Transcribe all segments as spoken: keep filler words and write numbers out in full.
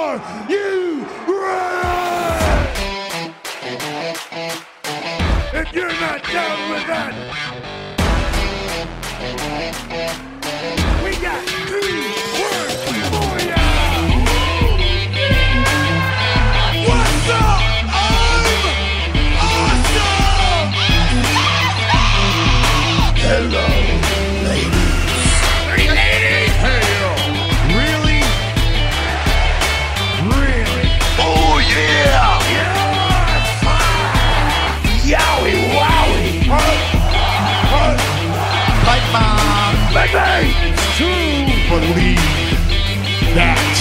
Are you ready? If you're not down with that, we got two words for ya. What's up? I'm awesome. Hello, ladies. Hey, ladies. Hey, yo. Really? Really? Oh, yeah. Yes. Yowie, wowie. Huh? Huh? Like mom. Baby. It's true. Believe that.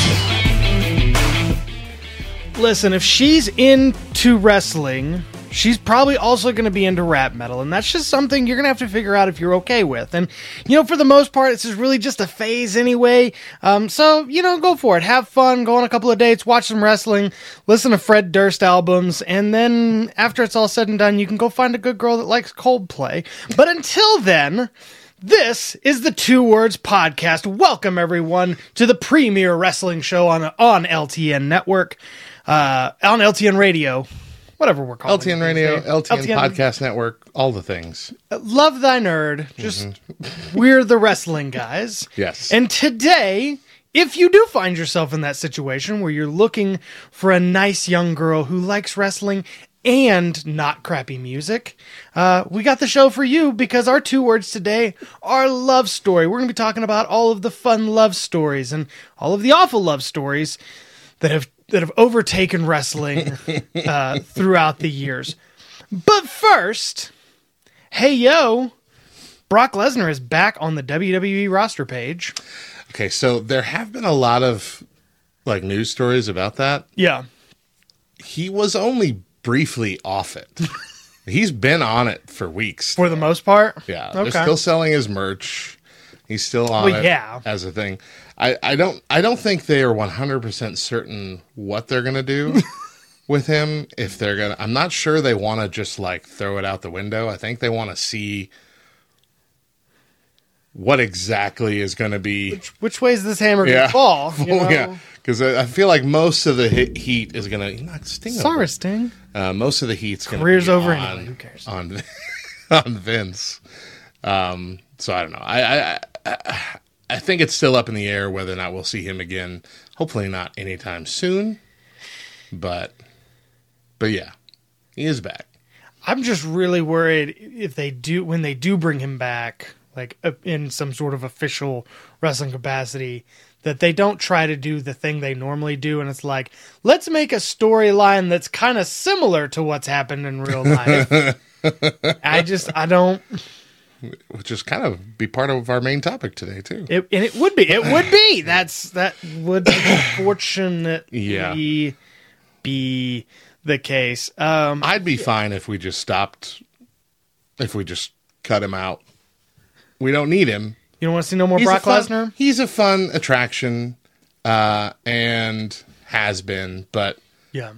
Listen, if she's into wrestling, she's probably also going to be into rap metal, and that's just something you're going to have to figure out if you're okay with. And, you know, for the most part, this is really just a phase anyway. Um, so, you know, go for it. Have fun, go on a couple of dates, watch some wrestling, listen to Fred Durst albums, and then after it's all said and done, you can go find a good girl that likes Coldplay. But until then, this is the Two Words Podcast. Welcome, everyone, to the premier wrestling show on, on L T N Network, uh, on L T N Radio. Whatever we're calling L T N it these Radio, days. L T N, L T N Podcast Network, all the things. Love Thy Nerd. Just, we're the wrestling guys. Yes. And today, if you do find yourself in that situation where you're looking for a nice young girl who likes wrestling and not crappy music, uh, we got the show for you, because our two words today are love story. We're going to be talking about all of the fun love stories and all of the awful love stories that have that have overtaken wrestling uh, throughout the years. But first, hey yo, Brock Lesnar is back on the W W E roster page. Okay, so there have been a lot of like news stories about that. Yeah. He was only briefly off it. He's been on it for weeks. For the most part? Yeah. Okay. They're still selling his merch. He's still on Well, it yeah. as a thing. I, I don't I don't think they are one hundred percent certain what they're going to do with him. If they're going to, I'm not sure they want to just like throw it out the window. I think they want to see what exactly is going to be. Which, which way is this hammer going to Yeah. fall? You know? Yeah. Because I I feel like most of the hit heat is going to not Sting. over. Sorry, Sting. Uh, most of the heat's going to Career's be over on, anyway. Who cares? on on Vince. Um, so I don't know. I, I I I think it's still up in the air whether or not we'll see him again. Hopefully not anytime soon. But but yeah, he is back. I'm just really worried if they do, when they do bring him back, like uh, in some sort of official wrestling capacity, that they don't try to do the thing they normally do. And it's like, let's make a storyline that's kind of similar to what's happened in real life. I just, I don't. Which is kind of be part of our main topic today too. It, and it would be, it would be. That's, that would unfortunately Yeah. be the case. Um, I'd be fine if we just stopped, if we just cut him out. We don't need him. you don't want to see no more He's Brock a fun- Lesnar? He's a fun attraction, uh, and has been, but Yeah.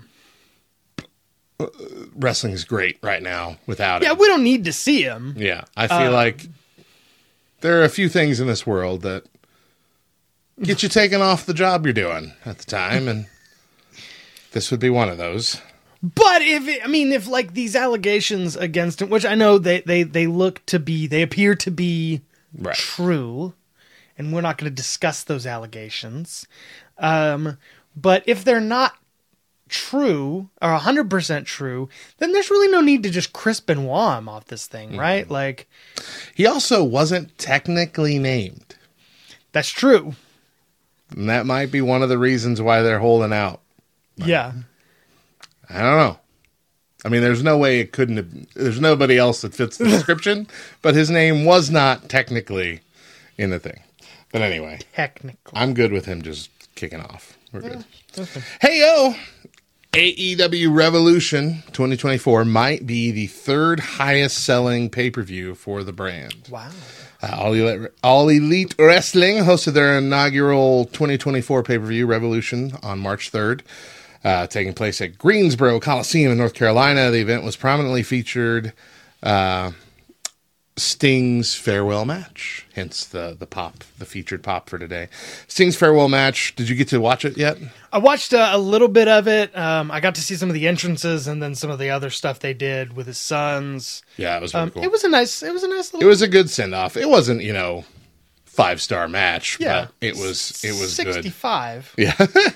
wrestling is great right now without Yeah, him. we don't need to see him. Yeah, I feel Uh, like there are a few things in this world that get you taken off the job you're doing at the time, and this would be one of those. But if, it, I mean, if like these allegations against him, which I know they, they, they look to be, they appear to be Right. true, and we're not going to discuss those allegations. Um, but if they're not true, or one hundred percent true, then there's really no need to just Chris Benoit him off this thing, right? Mm-hmm. Like, He also wasn't technically named, that's true. and that might be one of the reasons why they're holding out. Yeah. I don't know. I mean, there's no way it couldn't have, there's nobody else that fits the description, but his name was not technically in the thing. But anyway, Technically. I'm good with him just kicking off. We're good. Okay. Hey, yo! A E W Revolution twenty twenty-four might be the third highest selling pay-per-view for the brand. Wow. Uh, All, Elite, All Elite Wrestling hosted their inaugural twenty twenty-four pay-per-view Revolution on March third. Uh, taking place at Greensboro Coliseum in North Carolina. The event was prominently featured uh, Sting's farewell match, hence the the pop, the featured pop for today. Sting's farewell match. Did you get to watch it yet? I watched uh, a little bit of it. Um, I got to see some of the entrances and then some of the other stuff they did with his sons. Yeah, it was really Um, cool. It was a nice. It was a nice little. It was a good send off. It wasn't, you know, five star match, yeah. but it was it was good. sixty-five. Yeah.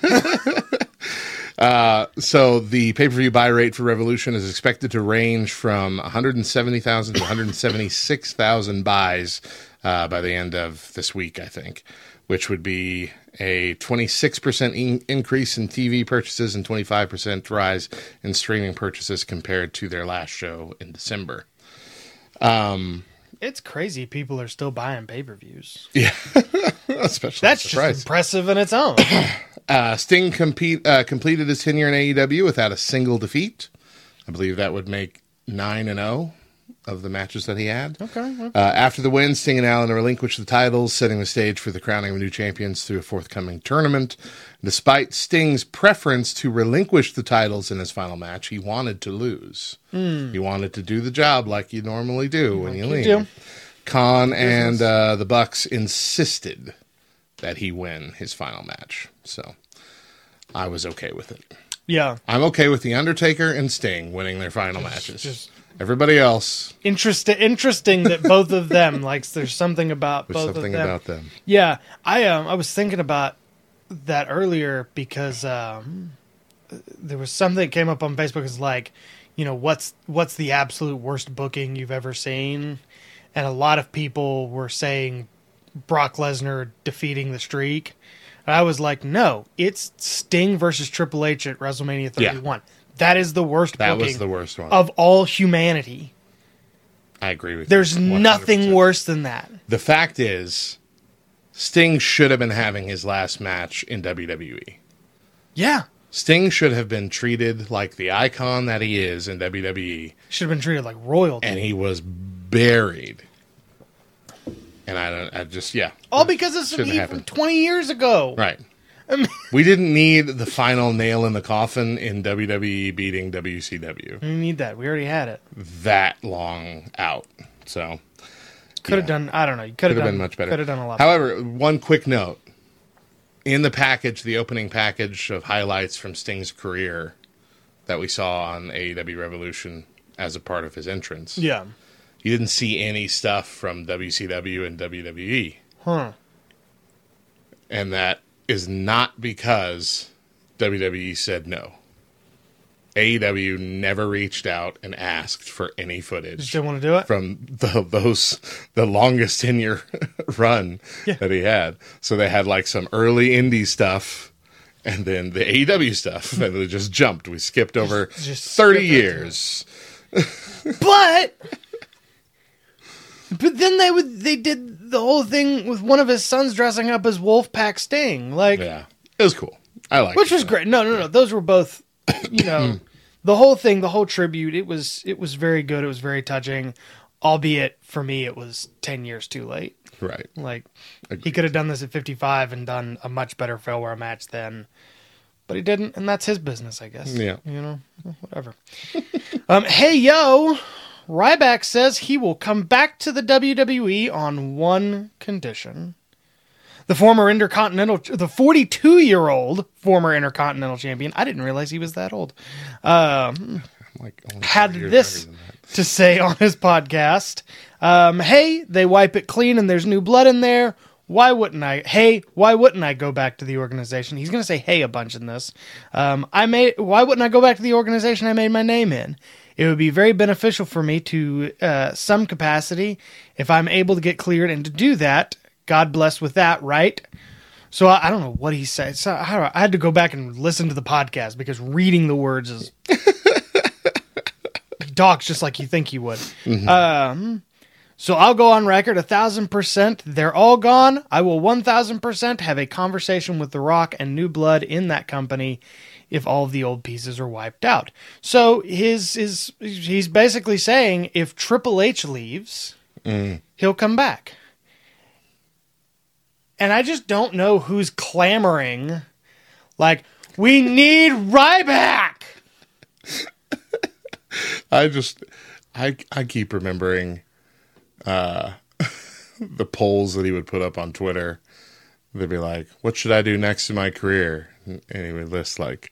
uh, so the pay per view buy rate for Revolution is expected to range from one hundred seventy thousand to one hundred seventy-six thousand buys uh, by the end of this week, I think, which would be a twenty-six percent in- increase in T V purchases and twenty-five percent rise in streaming purchases compared to their last show in December. Um, It's crazy. People are still buying pay per views. yeah, especially That's the just price. impressive in its own. Uh, Sting compete, uh, completed his tenure in A E W without a single defeat. I believe that would make nine and zero of the matches that he had. Okay. okay. Uh, after the win, Sting and Allen relinquished the titles, setting the stage for the crowning of new champions through a forthcoming tournament. Despite Sting's preference to relinquish the titles in his final match, he wanted to lose. Mm. He wanted to do the job like you normally do when you you leave. do. Khan and uh, the Bucks insisted that he win his final match. So I was okay with it. Yeah. I'm okay with The Undertaker and Sting winning their final matches. just- Everybody else, Interest- interesting that both of them, like, there's something about there's both something of them. about them. Yeah, I um I was thinking about that earlier because um there was something that came up on Facebook. Is like, you know, what's what's the absolute worst booking you've ever seen? And a lot of people were saying Brock Lesnar defeating the Streak. And I was like, no, it's Sting versus Triple H at WrestleMania thirty-one. Yeah. That is the worst That booking was the worst one. of all humanity. I agree with There's you. one hundred percent. nothing worse than that. The fact is, Sting should have been having his last match in W W E. Yeah. Sting should have been treated like the icon that he is in W W E. Should have been treated like royalty. And he was buried. And I don't, I just, yeah. All because of some Shouldn't heat happen. from twenty years ago. Right. We didn't need the final nail in the coffin in W W E beating W C W. We need that. We already had it. That long out. So Could have yeah. done, I don't know. You could could have have done been much better. Could have done a lot. However, one quick note. In the package, the opening package of highlights from Sting's career that we saw on A E W Revolution as a part of his entrance, Yeah. you didn't see any stuff from W C W and W W E. Huh. And that is not because W W E said no. A E W never reached out and asked for any footage. Just didn't want to do it? From the, those the longest tenure run Yeah. that he had. So they had like some early indie stuff and then the A E W stuff. And they just jumped. We skipped over just thirty skipped years. But... But then they would they did the whole thing with one of his sons dressing up as Wolfpack Sting. Like, Yeah. It was cool. I liked which it. was great. No, no, no. Those were both, you know, the whole thing, the whole tribute. It was it was very good. It was very touching. Albeit for me, it was ten years too late. Right. Like Agreed. he could have done this at fifty-five and done a much better farewell match then, but he didn't, and that's his business, I guess. Yeah. you know, whatever. um, hey yo, Ryback says he will come back to the W W E on one condition. The former Intercontinental, the forty-two-year-old former Intercontinental Champion, I didn't realize he was that old, um, Like only had five years this younger than that. to say on his podcast. Um, hey, they wipe it clean and there's new blood in there. Why wouldn't I? Hey, why wouldn't I go back to the organization? He's going to say hey a bunch in this. Um, I made. Why wouldn't I go back to the organization I made my name in? It would be very beneficial for me to uh, some capacity if I'm able to get cleared and to do that. God bless with that, right? So I, I don't know what he said. So I, I had to go back and listen to the podcast because reading the words is he talks just like you think he would. Mm-hmm. Um, so I'll go on record a thousand percent. They're all gone. I will one thousand percent have a conversation with The Rock and new blood in that company if all of the old pieces are wiped out. So his is he's basically saying if Triple H leaves, Mm. he'll come back. And I just don't know who's clamoring like, we need Ryback. I just, I, I keep remembering uh, the polls that he would put up on Twitter. They'd be like, what should I do next in my career? And he would list like,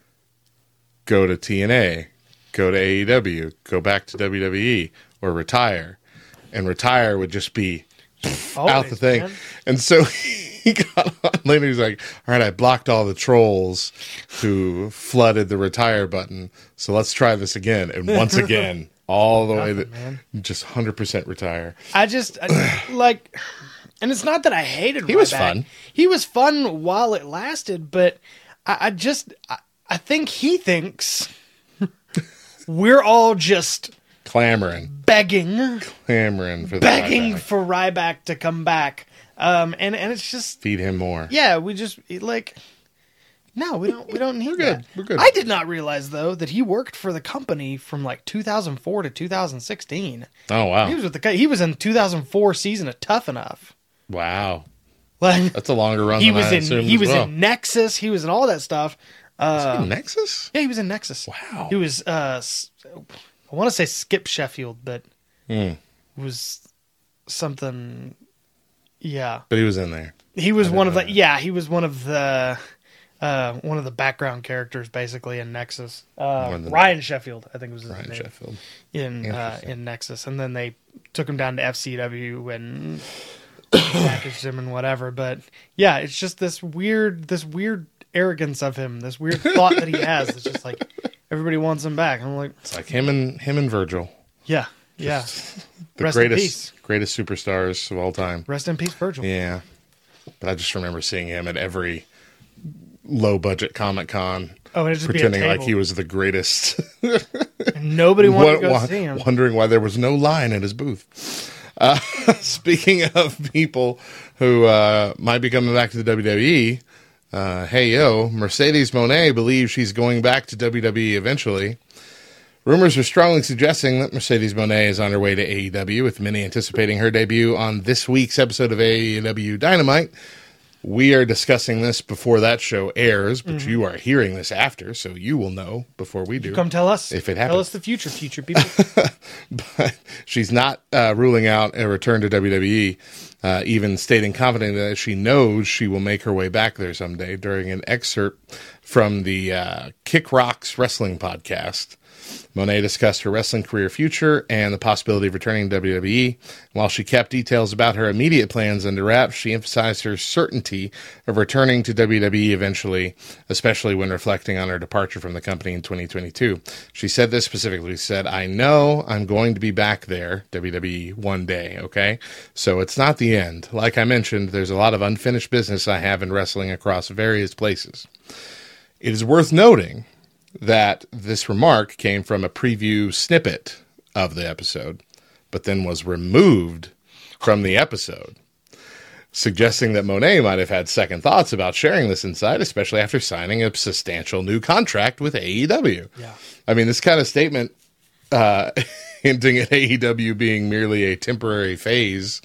go to T N A, go to A E W, go back to W W E, or retire. And retire would just be Always, out the thing. man. And so he got on later. He's like, all right, I blocked all the trolls who flooded the retire button. So let's try this again. And once again, all the way that man. just one hundred percent retire. I just I, like, and it's not that I hated. He was Ryback. fun. He was fun while it lasted, but I, I just I, I think he thinks we're all just Clamoring, begging, clamoring for the begging Ryback. for Ryback to come back. Um, and and it's just Feed him more. yeah, we just like. No, we don't. We don't need good. that. We're good. I did not realize though that he worked for the company from like two thousand four to two thousand sixteen. Oh, wow. He was with the co- he was in two thousand four season of Tough Enough. Wow. Like That's a longer run he than was I in assumed he as was well. in Nexus. He was in all that stuff. Uh, Nexus? yeah, he was in Nexus. Wow. He was. Uh, s- I want to say Skip Sheffield, but Hmm. was something. Yeah, But he was in there. he was one of know the. Yeah, he was one of the. Uh, one of the background characters, basically in Nexus. Uh, More than Ryan Sheffield, I think was his Ryan name. Sheffield. in uh, Interesting. in Nexus, and then they took him down to F C W and packaged him and whatever. But yeah, it's just this weird, this weird arrogance of him, this weird thought that he has. It's just like everybody wants him back. I'm like, It's like him and him and Virgil. yeah, yeah. The Rest in greatest peace. greatest superstars of all time. Rest in peace, Virgil. Yeah. But I just remember seeing him at every low budget Comic Con. Oh, and it'd just pretending be a like table. he was the greatest. And nobody wanted to go Wa- see him. Wondering why there was no line at his booth. Uh, speaking of people who uh, might be coming back to the W W E, uh, hey yo, Mercedes Moné believes she's going back to W W E eventually. Rumors are strongly suggesting that Mercedes Moné is on her way to A E W, with many anticipating her debut on this week's episode of A E W Dynamite. We are discussing this before that show airs, but Mm-hmm. you are hearing this after, so you will know before we do. Come tell us If it Tell happens. us the future, future people. But she's not uh, ruling out a return to W W E, uh, even stating confidently that she knows she will make her way back there someday. During an excerpt from the uh, Kick Rocks Wrestling podcast, Moné discussed her wrestling career future and the possibility of returning to W W E. While she kept details about her immediate plans under wraps, she emphasized her certainty of returning to W W E eventually, especially when reflecting on her departure from the company in twenty twenty-two. She said this specifically, said, I know I'm going to be back there, W W E, one day, okay? So it's not the end. Like I mentioned, there's a lot of unfinished business I have in wrestling across various places. It is worth noting that this remark came from a preview snippet of the episode, but then was removed from the episode, suggesting that Moné might have had second thoughts about sharing this insight, especially after signing a substantial new contract with A E W. Yeah. I mean, this kind of statement uh, hinting at A E W being merely a temporary phase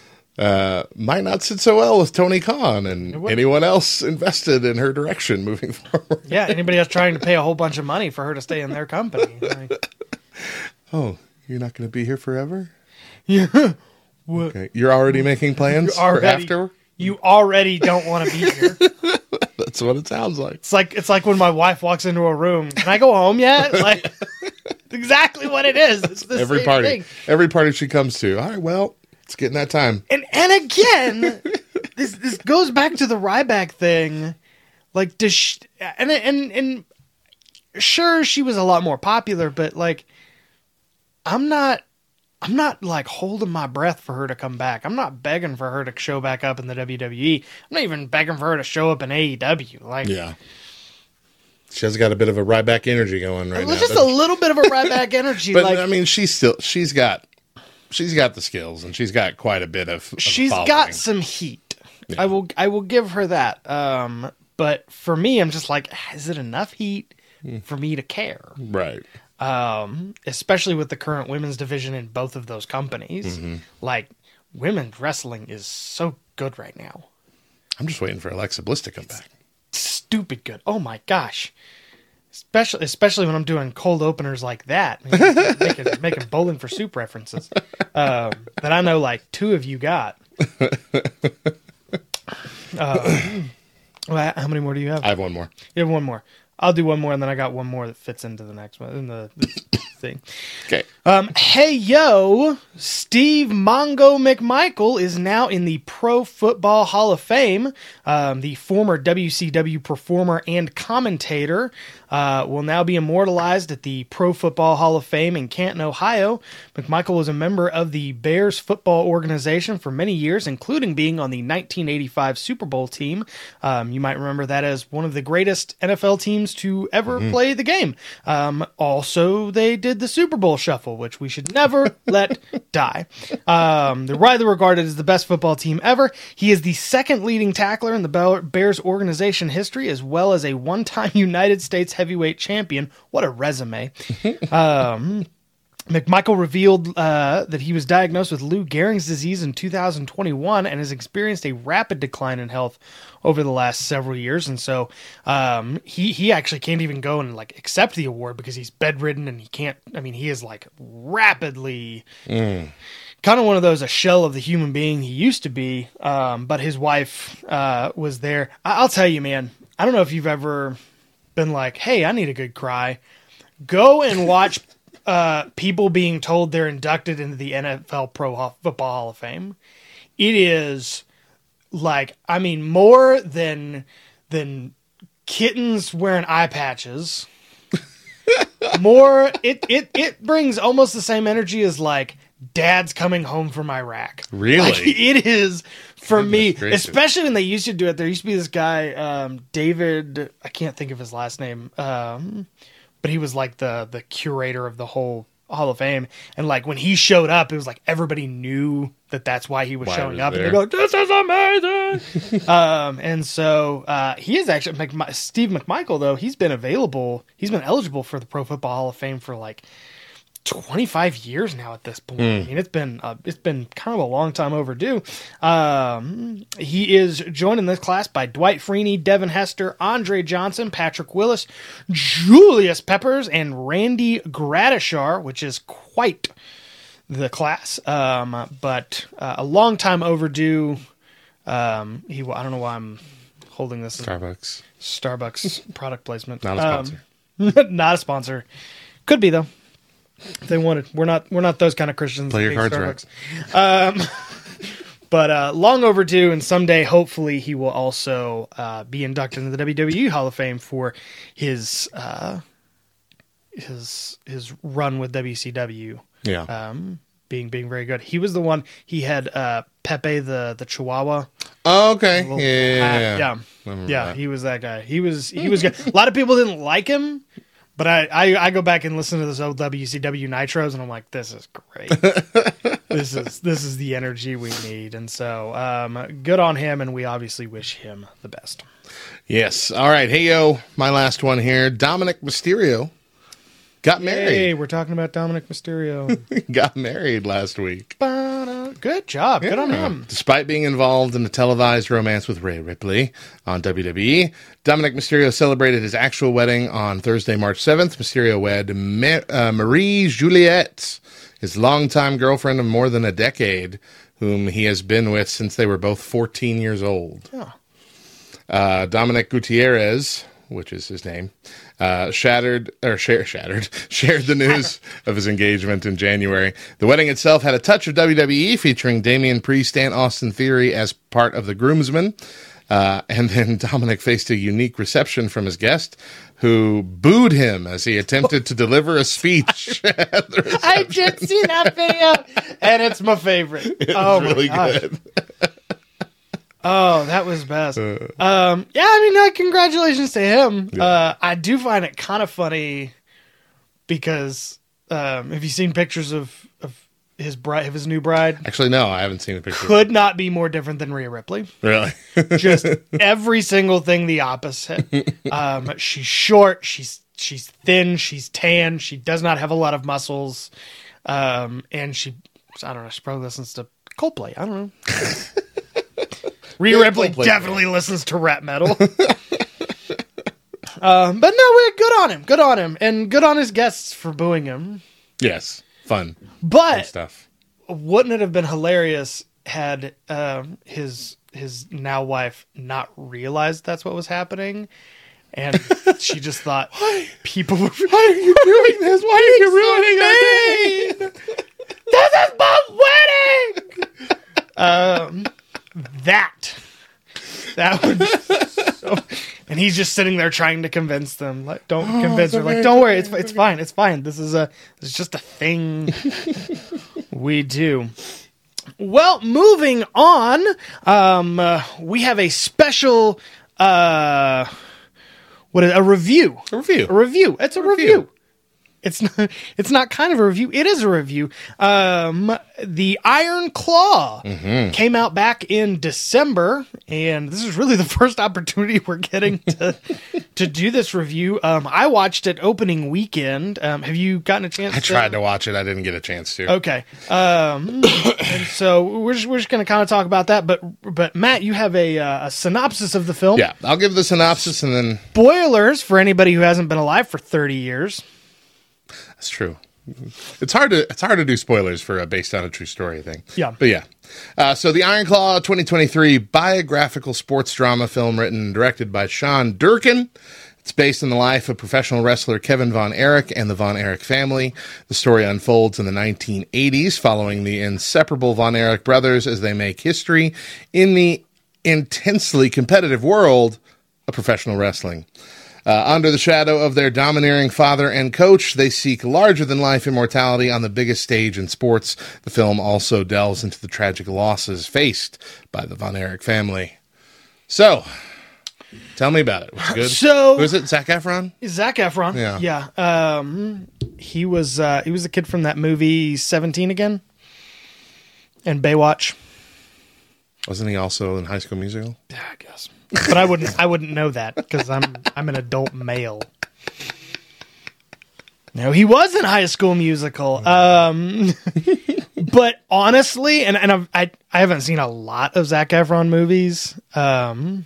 uh, might not sit so well with Tony Khan and wouldn't. anyone else invested in her direction moving forward. Yeah, anybody else trying to pay a whole bunch of money for her to stay in their company. Like, Oh, you're not going to be here forever? yeah. What? Okay. You're already making plans You already, for after? you already don't want to be here. That's what it sounds like. It's like it's like when my wife walks into a room. Can I go home yet? Like exactly what it is. It's the Every same party. thing. Every party she comes to. All right, well, it's getting that time. And and again, this this goes back to the Ryback thing. Like, does she, and and and sure, she was a lot more popular, but like, I'm not. I'm not like holding my breath for her to come back. I'm not begging for her to show back up in the W W E. I'm not even begging for her to show up in A E W. Like, Yeah. She has got a bit of a Ryback energy going right now. just a doesn't she? little bit of a Ryback energy. But like, I mean, she's still she's got she's got the skills and she's got quite a bit of. of she's following. got some heat. I will I will give her that. Um, but for me, I'm just like, is it enough heat for me to care? right. Um, especially with the current women's division in both of those companies. Mm-hmm. Like, women's wrestling is so good right now. I'm just waiting for Alexa Bliss to come back. Stupid good. Oh my gosh. Especially, especially when I'm doing cold openers like that, making, making bowling for soup references um, that I know like two of you got. Uh, well, how many more do you have? I have one more. You have one more. I'll do one more, and then I got one more that fits into the next one in the, the thing. Okay. Um, hey yo, Steve Mongo McMichael is now in the Pro Football Hall of Fame. Um, the former W C W performer and commentator uh, will now be immortalized at the Pro Football Hall of Fame in Canton, Ohio. McMichael was a member of the Bears football organization for many years, including being on the nineteen eighty-five Super Bowl team. Um, you might remember that as one of the greatest N F L teams to ever mm-hmm. play the game. Um, also, they did the Super Bowl Shuffle, which we should never let die. Um, they're widely regarded as the best football team ever. He is the second leading tackler in the Bears organization history, as well as a one-time United States heavyweight champion. What a resume. um, McMichael revealed uh, that he was diagnosed with Lou Gehrig's disease in two thousand twenty-one and has experienced a rapid decline in health over the last several years. And so um, he, he actually can't even go and like accept the award because he's bedridden and he can't, I mean, he is like rapidly mm. kind of one of those, a shell of the human being he used to be. Um, but his wife uh, was there. I- I'll tell you, man, I don't know if you've ever been like, hey, I need a good cry. Go and watch Uh, people being told they're inducted into the N F L Pro Football Hall of Fame. It is like, I mean, more than than kittens wearing eye patches. More, it it it brings almost the same energy as like dads coming home from Iraq. Really, like, it is for Goodness me, gracious. especially when they used to do it. There used to be this guy, um, David. I can't think of his last name. Um, But he was like the the curator of the whole Hall of Fame, and like when he showed up, it was like everybody knew that that's why he was Why showing was up, there. and they're like, "This is amazing!" um, and so uh, he is actually Mc, Steve McMichael, though he's been available, he's been eligible for the Pro Football Hall of Fame for like twenty-five years now at this point. Mm. I mean, it's been uh, it's been kind of a long time overdue. Um, he is joined in this class by Dwight Freeney, Devin Hester, Andre Johnson, Patrick Willis, Julius Peppers, and Randy Gradishar, which is quite the class. Um, but uh, a long time overdue. Um, he I don't know why I'm holding this. Starbucks. Starbucks product placement. Not a sponsor. Um, not a sponsor. Could be though. If they wanted. We're not we're not those kind of Christians. Play your cards Starbucks. Right. Um, but uh, long overdue, and someday hopefully he will also uh, be inducted into the W W E Hall of Fame for his uh, his his run with W C W. Yeah. Um, being being very good. He was the one. He had uh, Pepe the the Chihuahua. Oh, okay. Little, Yeah. Yeah. uh, yeah. yeah. Yeah. He was that guy. He was he was good. A lot of people didn't like him. But I, I, I go back and listen to those old W C W Nitros, and I'm like, this is great. this is this is the energy we need. And so um, good on him, and we obviously wish him the best. Yes. All right. Hey, yo, my last one here. Dominic Mysterio got married. Hey, we're talking about Dominic Mysterio. Got married last week. Good job. Good Yeah. on him. Despite being involved in a televised romance with Rhea Ripley on W W E, Dominic Mysterio celebrated his actual wedding on Thursday, March seventh. Mysterio wed Ma- uh, Marie Juliette, his longtime girlfriend of more than a decade, whom he has been with since they were both fourteen years old. Oh. Uh, Dominic Gutierrez, which is his name, uh, shattered or share, shattered shared the news of his engagement in January. The wedding itself had a touch of W W E, featuring Damian Priest and Austin Theory as part of the groomsmen. Uh, and then Dominic faced a unique reception from his guest, who booed him as he attempted to deliver a speech. At the reception. I did see that video, and it's my favorite. It oh, was really my gosh. good. Oh, that was best. Um, yeah, I mean, uh, congratulations to him. Yeah. Uh, I do find it kind of funny because um, have you seen pictures of, of his bride, of his new bride? Actually, no, I haven't seen a picture. Could not be more different than Rhea Ripley. Really? Just every single thing the opposite. Um, she's short. She's she's thin. She's tan. She does not have a lot of muscles. Um, and she, I don't know. She probably listens to Coldplay. I don't know. Rhea Ripley Coldplay. definitely listens to rap metal. Um, but no, we're good on him. Good on him. And good on his guests for booing him. Yes. Fun. Fun But stuff. wouldn't it have been hilarious had um, his his now wife not realized that's what was happening? And she just thought, Why? people were... Why are you doing this? Why are you ruining our day? This is my wedding! um, that. That would... So, and he's just sitting there trying to convince them. Like, don't Oh, convince her. it's Like, okay, don't it's worry. okay, It's it's it's fine. It's fine. This is a... It's just a thing we do. Well, moving on. Um, uh, we have a special... Uh, what is a review? A review. A review. It's a, A review. review. It's not. It's not kind of a review. It is a review. Um, the Iron Claw Mm-hmm. came out back in December, and this is really the first opportunity we're getting to to do this review. Um, I watched it opening weekend. Um, have you gotten a chance? I tried to watch it. I didn't get a chance to. Okay. Um, and so we're just, we're just going to kind of talk about that. But but Matt, you have a, uh, a synopsis of the film. Yeah, I'll give the synopsis and then Spoilers for anybody who hasn't been alive for thirty years. that's true. It's hard to it's hard to do spoilers for a based on a true story thing. Yeah. but yeah. Uh, so the Iron Claw twenty twenty-three biographical sports drama film written and directed by Sean Durkin. It's based on the life of professional wrestler Kevin Von Erich and the Von Erich family. The story unfolds in the nineteen eighties, following the inseparable Von Erich brothers as they make history in the intensely competitive world of professional wrestling. Uh, under the shadow of their domineering father and coach, they seek larger-than-life immortality on the biggest stage in sports. The film also delves into the tragic losses faced by the Von Erich family. So, tell me about it. Was it good? So- Who is it? Zac Efron? Zac Efron. Yeah. Yeah. Um, he was uh, he was the kid from that movie seventeen again, and Baywatch. Wasn't he also in High School Musical? Yeah, I guess. But I wouldn't I wouldn't know that because I'm I'm an adult male. No, he was in High School Musical. Um, but honestly, and and I've, I I haven't seen a lot of Zac Efron movies. Um,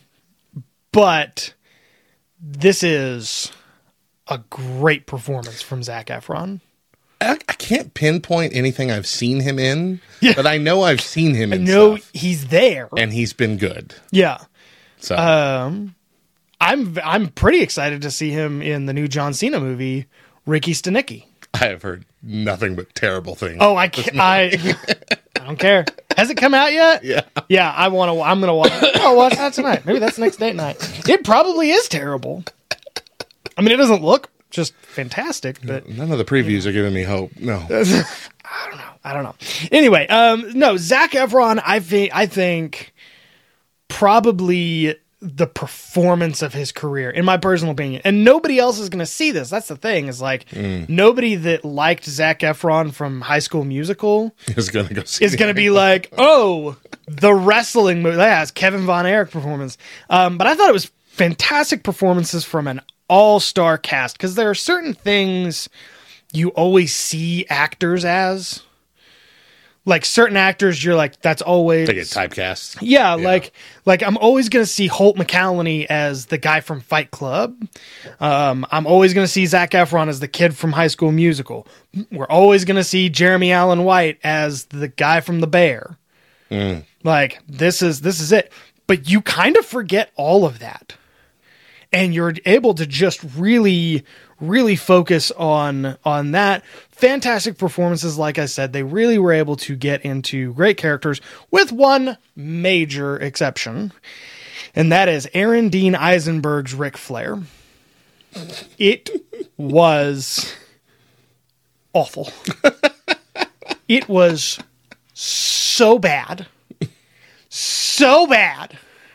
but this is a great performance from Zac Efron. I, I can't pinpoint anything I've seen him in, Yeah. but I know I've seen him I in know stuff, he's there. and he's been good. Yeah. So Um, I'm I'm pretty excited to see him in the new John Cena movie, Ricky Stenicki. I have heard nothing but terrible things. Oh, I can't, I I don't care. Has it come out yet? Yeah. Yeah, I want to. I'm gonna watch. I'll watch that tonight. Maybe that's next date night. It probably is terrible. I mean, it doesn't look just fantastic, but None of the previews are giving me hope. No. I don't know. I don't know. Anyway, um, no, Zac Efron. I think. I think probably the performance of his career, in my personal opinion, and nobody else is going to see this. That's the thing. Is like nobody that liked Zac Efron from High School Musical Is going to go see is going to be like, oh, the wrestling movie that has Kevin Von Erich performance. Um, but I thought it was fantastic performances from an all-star cast, because there are certain things you always see actors as. Like certain actors, you're like, that's always They get typecast. yeah, like like I'm always gonna see Holt McCallany as the guy from Fight Club. Um, I'm always gonna see Zac Efron as the kid from High School Musical. We're always gonna see Jeremy Allen White as the guy from The Bear. Like this is this is it. But you kind of forget all of that, and you're able to just really really focus on on that. Fantastic performances. Like I said, they really were able to get into great characters, with one major exception, and that is Aaron Dean Eisenberg's Ric Flair. It was awful. It was so bad. So bad.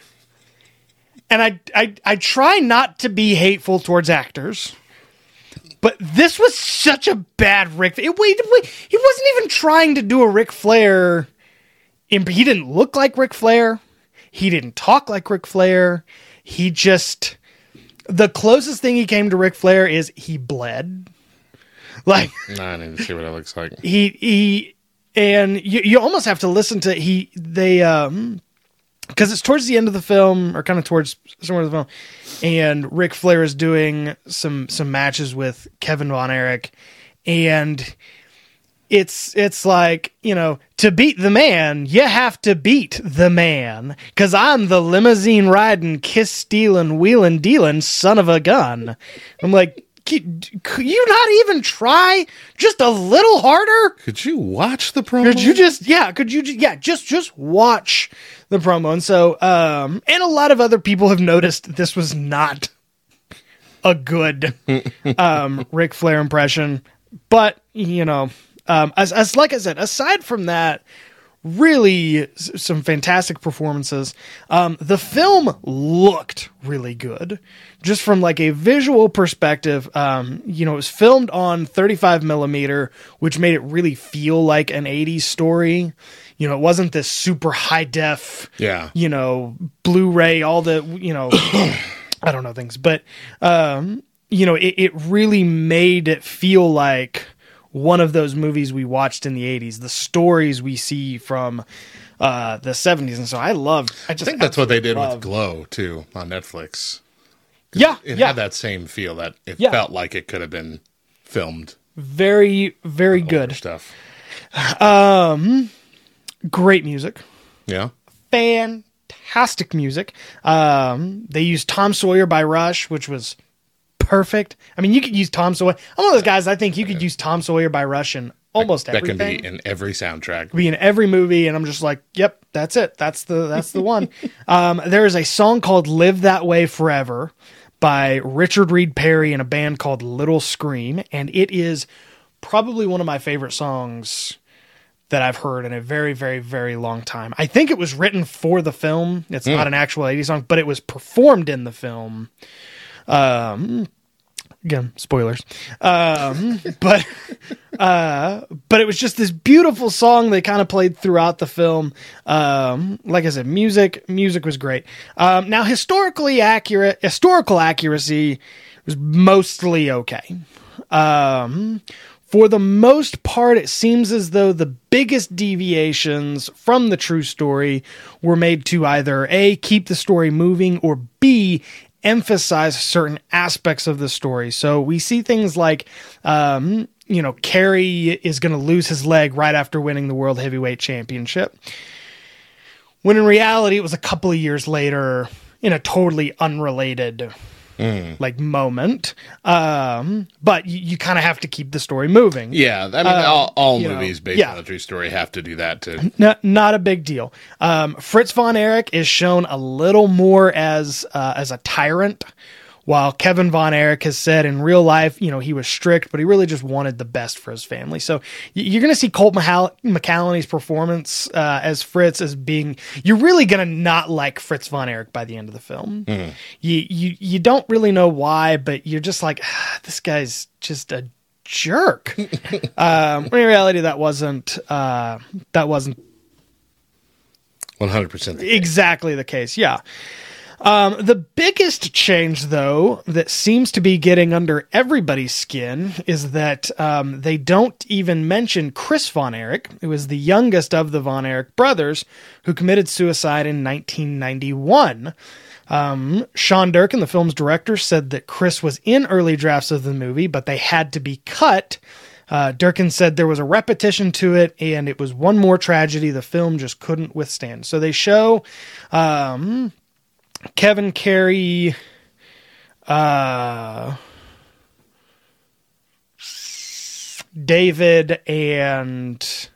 And I, I I try not to be hateful towards actors, but this was such a bad Ric. It, wait, wait, he wasn't even trying to do a Ric Flair. Imp- he didn't look like Ric Flair. He didn't talk like Ric Flair. He just, the closest thing he came to Ric Flair is he bled. Like Nah, I need to see what it looks like. he he, and you you almost have to listen to he they um. because it's towards the end of the film, or kind of towards somewhere in the film, and Ric Flair is doing some some matches with Kevin Von Erich, and it's it's like, you know, to beat the man, you have to beat the man, because I'm the limousine riding, kiss stealing, wheeling dealing son of a gun. I'm like, could you not even try just a little harder? Could you watch the promo? Could you just, yeah, could you just, yeah, just, just watch the promo. And so, um, and a lot of other people have noticed this was not a good, um, Ric Flair impression, but, you know, um, as, as, like I said, aside from that, really s- some fantastic performances. Um, the film looked really good, just from like a visual perspective. Um, you know, it was filmed on thirty-five millimeter, which made it really feel like an eighties story. You know, it wasn't this super high def, Yeah. you know, Blu-ray, all the, you know, I don't know things, but, um, you know, it, it really made it feel like one of those movies we watched in the eighties, the stories we see from uh, the seventies. And so I loved, I just I think that's what they did loved- with Glow too on Netflix. Yeah. It yeah. had that same feel that it Yeah. felt like it could have been filmed. Very, very good. Stuff. Great music. Yeah. Fantastic music. Um, they used Tom Sawyer by Rush, which was perfect. I mean, you could use Tom Sawyer. I'm one of those guys, I think you could use Tom Sawyer by Rush in almost That everything. can be in every soundtrack. Be in every movie, and I'm just like, yep, that's it. That's the that's the one. Um, there is a song called "Live That Way Forever" by Richard Reed Perry and a band called Little Scream, and it is probably one of my favorite songs that I've heard in a very, very, very long time. I think it was written for the film. It's not an actual eighties song, but it was performed in the film. Um, again, spoilers. Um, but, uh, but it was just this beautiful song they kind of played throughout the film. Um, like I said, music, music was great. Um, now historically accurate, historical accuracy was mostly okay. Um, for the most part, it seems as though the biggest deviations from the true story were made to either A, keep the story moving, or B, emphasize certain aspects of the story. So we see things like, um, you know, Kerry is going to lose his leg right after winning the World Heavyweight Championship, when in reality it was a couple of years later in a totally unrelated mm. like moment. Um, but you, you kind of have to keep the story moving. Yeah, I mean, Uh, all, all you movies know, based yeah. on a true story have to do that too. No, not a big deal. Um, Fritz von Erich is shown a little more as uh, as a tyrant, while Kevin Von Erich has said in real life, you know, he was strict, but he really just wanted the best for his family. So y- you're going to see Colt Mahal- McCallany's performance uh, as Fritz as being, you're really going to not like Fritz Von Erich by the end of the film. Mm. You, you, you don't really know why, but you're just like, ah, this guy's just a jerk. um, when in reality, that wasn't, uh, that wasn't one hundred percent. exactly the case. Yeah. Um, the biggest change, though, that seems to be getting under everybody's skin is that um, they don't even mention Chris Von Erich, who was the youngest of the Von Erich brothers, who committed suicide in nineteen ninety-one. Um, Sean Durkin, the film's director, said that Chris was in early drafts of the movie, but they had to be cut. Uh, Durkin said there was a repetition to it, and it was one more tragedy the film just couldn't withstand. So they show um, Kevin, Kerry, uh, David, and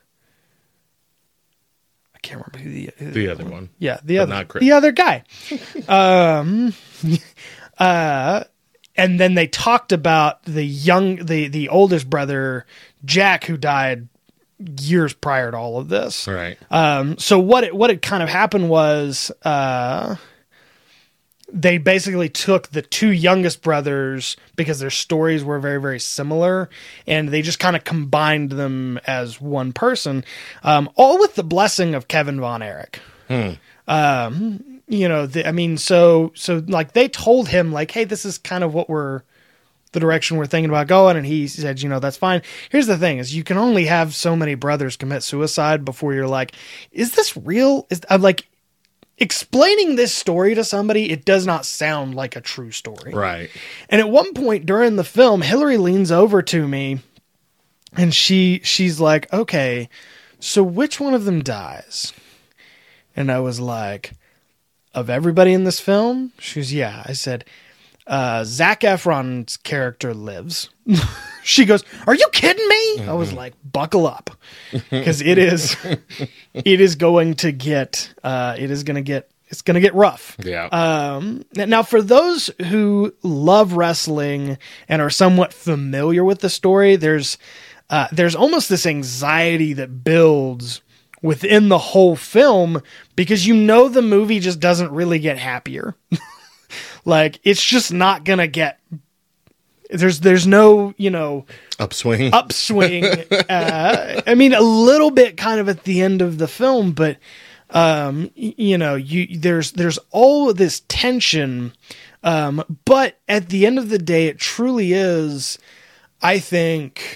I can't remember who the who The other one. Yeah, the But other not Chris. the other guy. um, uh, and then they talked about the young, the the oldest brother, Jack, who died years prior to all of this. Right. Um, so what it, what had kind of happened was, uh, they basically took the two youngest brothers because their stories were very, very similar, and they just kind of combined them as one person, um, all with the blessing of Kevin Von Erich. Hmm. Um, you know, the, I mean, so, so like they told him like, hey, this is kind of what we're, the direction we're thinking about going. And he said, you know, that's fine. Here's the thing is you can only have so many brothers commit suicide before you're like, is this real? Is I'm like, explaining this story to somebody, it does not sound like a true story. Right. And at one point during the film, Hillary leans over to me and she she's like, okay, so which one of them dies? And I was like, of everybody in this film? She was, yeah. I said, uh, Zac Efron's character lives. She goes, are you kidding me? Mm-hmm. I was like, buckle up. Because it is, it is going to get, uh, it is going to get, it's going to get rough. Yeah. Um, now, for those who love wrestling and are somewhat familiar with the story, there's, uh, there's almost this anxiety that builds within the whole film because you know the movie just doesn't really get happier. Like, it's just not going to get... There's there's no, you know... Upswing. Upswing. uh, I mean, a little bit kind of at the end of the film, but, um, y- you know, you there's there's all of this tension, um, but at the end of the day, it truly is, I think,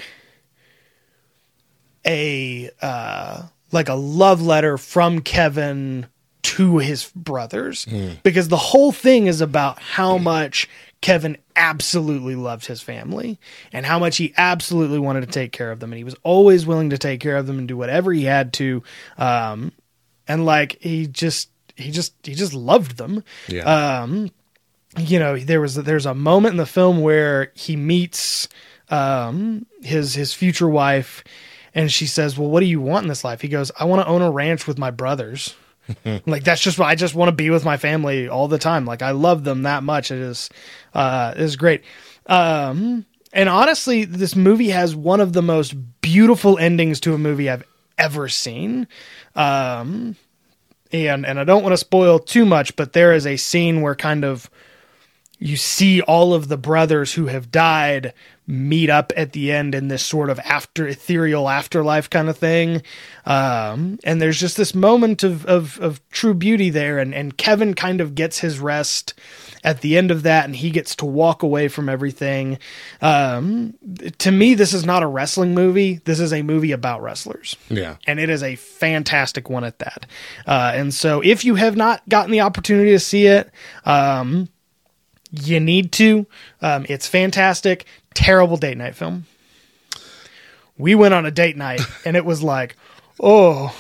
a... Uh, like a love letter from Kevin to his brothers, mm. because the whole thing is about how much Kevin absolutely loved his family and how much he absolutely wanted to take care of them. And he was always willing to take care of them and do whatever he had to. Um, and like, he just, he just, he just loved them. Yeah. Um, you know, there was, there's a moment in the film where he meets, um, his, his future wife, and she says, well, what do you want in this life? He goes, I want to own a ranch with my brothers. Like, that's just what I just want to be with my family all the time. Like, I love them that much. It is, uh, it is great. Um, and honestly, this movie has one of the most beautiful endings to a movie I've ever seen. Um, and, and I don't want to spoil too much, but there is a scene where kind of you see all of the brothers who have died meet up at the end in this sort of after ethereal afterlife kind of thing. Um, and there's just this moment of, of, of true beauty there. And, and Kevin kind of gets his rest at the end of that, and he gets to walk away from everything. Um, to me, this is not a wrestling movie. This is a movie about wrestlers. Yeah. And it is a fantastic one at that. Uh, and so if you have not gotten the opportunity to see it, um, you need to. Um, it's fantastic. Terrible date night film. We went on a date night and it was like, oh,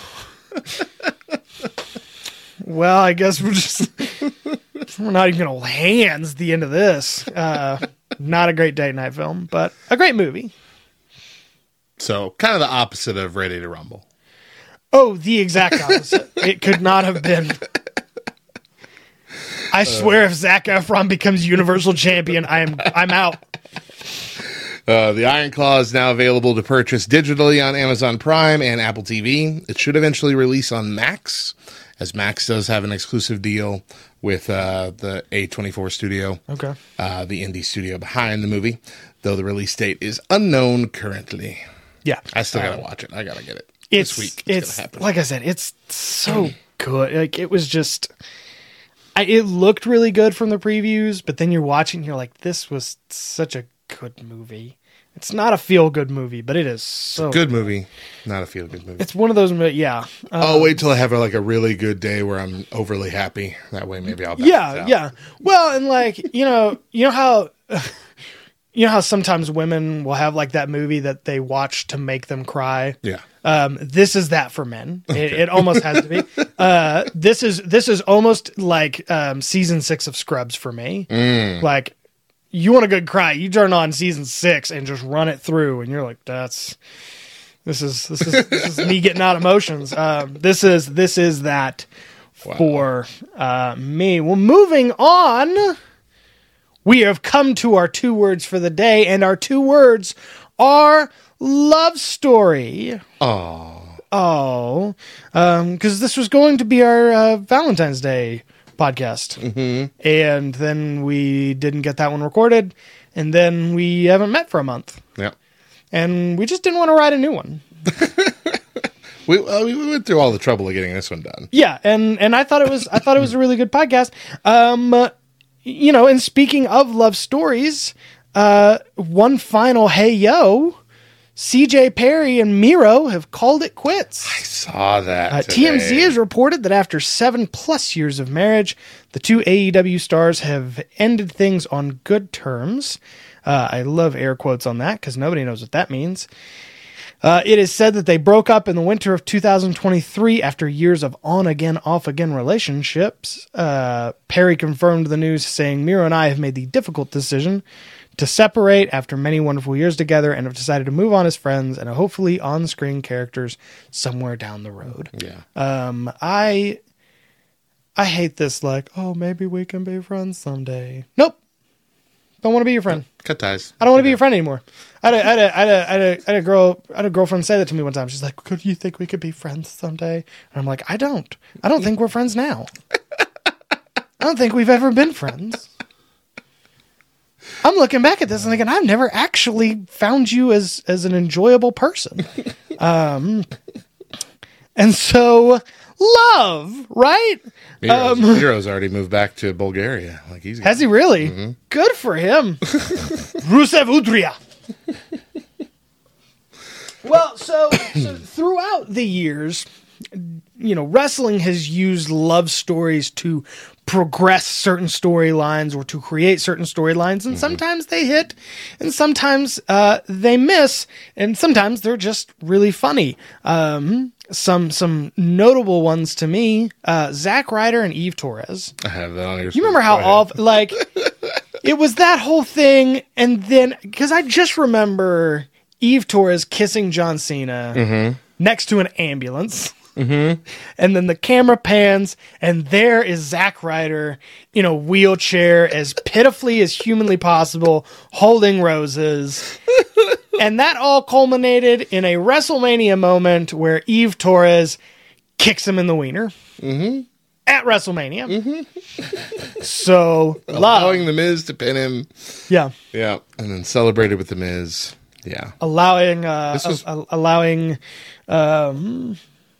well, I guess we're just, we're not even going to hold hands at the end of this. Uh, not a great date night film, but a great movie. So kind of the opposite of Ready to Rumble. Oh, the exact opposite. It could not have been. I swear uh, if Zac Efron becomes Universal Champion, I am, I'm out. Uh, the Iron Claw is now available to purchase digitally on Amazon Prime and Apple T V. It should eventually release on Max, as Max does have an exclusive deal with uh, the A twenty-four studio, okay, uh, the indie studio behind the movie, though the release date is unknown currently. Yeah. I still got to um, watch it. I got to get it it's, this week. It's, it's gonna happen. Like I said, it's so good. Like, it was just... I, it looked really good from the previews, but then you're watching, you're like, this was such a good movie. It's not a feel-good movie, but it is so good movie, not a feel-good movie. It's one of those, yeah. Um, I'll wait till I have like a really good day where I'm overly happy. That way, maybe I'll. Yeah, yeah. Well, and like you know, you know how, you know how sometimes women will have like that movie that they watch to make them cry. Yeah. Um, this is that for men. Okay. It, it almost has to be. Uh, this is this is almost like um, season six of Scrubs for me. Mm. Like, you want a good cry, you turn on season six and just run it through, and you're like, "That's this is this is this is me getting out emotions." Um, this is this is that wow. for uh, me. Well, moving on, we have come to our two words for the day, and our two words are love story. Oh, oh, um, because this was going to be our uh, Valentine's Day podcast, mm-hmm. and then we didn't get that one recorded, and then we haven't met for a month. Yeah, and we just didn't want to write a new one. we uh, we went through all the trouble of getting this one done. Yeah, and and I thought it was I thought it was a really good podcast. Um, uh, you know, and speaking of love stories, uh, one final hey yo C J Perry and Miro have called it quits. I saw that. Uh, T M Z has reported that after seven plus years of marriage, the two A E W stars have ended things on good terms. Uh, I love air quotes on that because nobody knows what that means. Uh, it is said that they broke up in the winter of two thousand twenty-three after years of on-again, off-again relationships. Uh, Perry confirmed the news, saying, Miro and I have made the difficult decision to separate after many wonderful years together and have decided to move on as friends and hopefully on-screen characters somewhere down the road. Yeah. Um, I I hate this, like, oh, maybe we can be friends someday. Nope. Don't want to be your friend. Cut ties. I don't want to be your friend anymore. I had a, I had a, I had a, I had a, I had a girl, I had a girlfriend say that to me one time. She's like, could you think we could be friends someday? And I'm like, I don't. I don't think we're friends now. I don't think we've ever been friends. I'm looking back at this and thinking, I've never actually found you as, as an enjoyable person. Um, and so, love, right? Miro's, Um, Miro's already moved back to Bulgaria. Like he's Has he really? Mm-hmm. Good for him. Rusev Udria. Well, so, so throughout the years, you know, wrestling has used love stories to progress certain storylines or to create certain storylines, and mm-hmm. sometimes they hit, and sometimes uh, they miss, and sometimes they're just really funny. Um, some some notable ones to me: uh, Zack Ryder and Eve Torres. I have that on your. You remember how off like it was that whole thing, and then because I just remember Eve Torres kissing John Cena mm-hmm. next to an ambulance. Mm-hmm. And then the camera pans, and there is Zack Ryder in a wheelchair, as pitifully as humanly possible, holding roses. And that all culminated in a WrestleMania moment where Eve Torres kicks him in the wiener mm-hmm. at WrestleMania. Mm-hmm. So, allowing love. The Miz to pin him. Yeah. Yeah. And then celebrated with The Miz. Yeah. Allowing, uh, this was... uh, allowing, um,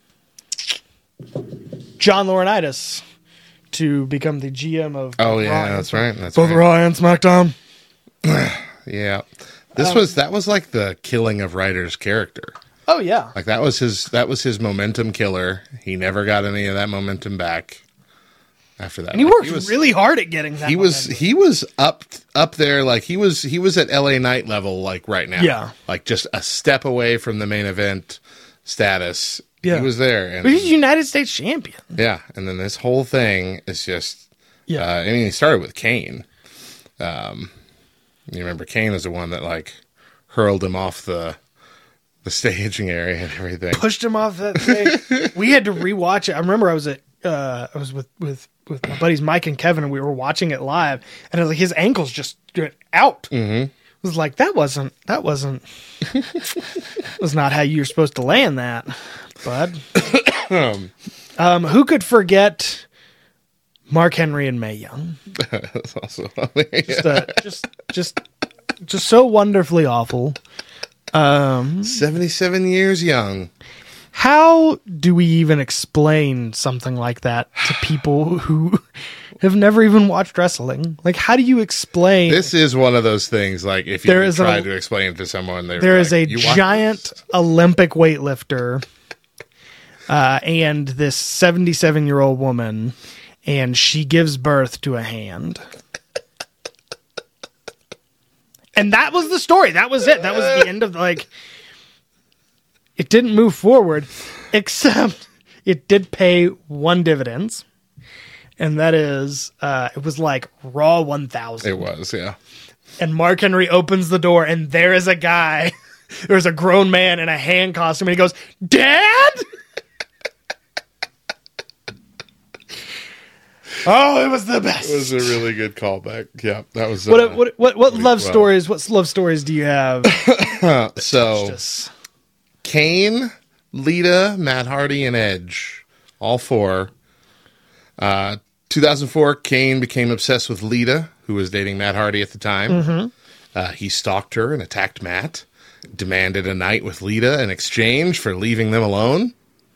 John Laurinaitis to become the G M of oh yeah Raw that's right that's both right. Raw and SmackDown. Yeah, this um, was that was like the killing of Ryder's character. Oh yeah, like that was his that was his momentum killer. He never got any of that momentum back after that. And he like, worked he was, really hard at getting that. He momentum. was he was up up there like he was he was at L A Knight level like right now. Yeah, like just a step away from the main event status. Yeah. He was there. And but he's United States champion. Yeah. And then this whole thing is just, yeah. Uh, I mean, he started with Kane. Um, you remember Kane was the one that like hurled him off the the staging area and everything. Pushed him off that thing. We had to rewatch it. I remember I was at, uh, I was with, with, with my buddies Mike and Kevin, and we were watching it live, and it was like his ankles just went out. Mm-hmm. It was like, that wasn't, that wasn't, was not how you were supposed to land that, bud. um, um, who could forget Mark Henry and Mae Young? That's also funny. Just, uh, just, just, just so wonderfully awful. Um, seventy-seven years young. How do we even explain something like that to people who have never even watched wrestling? Like, how do you explain? This is one of those things, like, if you there is try a, to explain it to someone, there like, is a giant Olympic weightlifter uh, and this seventy-seven-year-old woman, and she gives birth to a hand. And that was the story. That was it. That was the end of, like... It didn't move forward, except it did pay one dividends, and that is, uh, it was like Raw one thousand. It was, yeah. And Mark Henry opens the door, and there is a guy, there's a grown man in a hand costume, and he goes, "Dad?" Oh, it was the best. It was a really good callback. Yeah, that was. What uh, what what what love well. stories? What love stories do you have? So. Kane, Lita, Matt Hardy, and Edge. All four. Uh, two thousand four, Kane became obsessed with Lita, who was dating Matt Hardy at the time. Mm-hmm. Uh, he stalked her and attacked Matt, demanded a night with Lita in exchange for leaving them alone.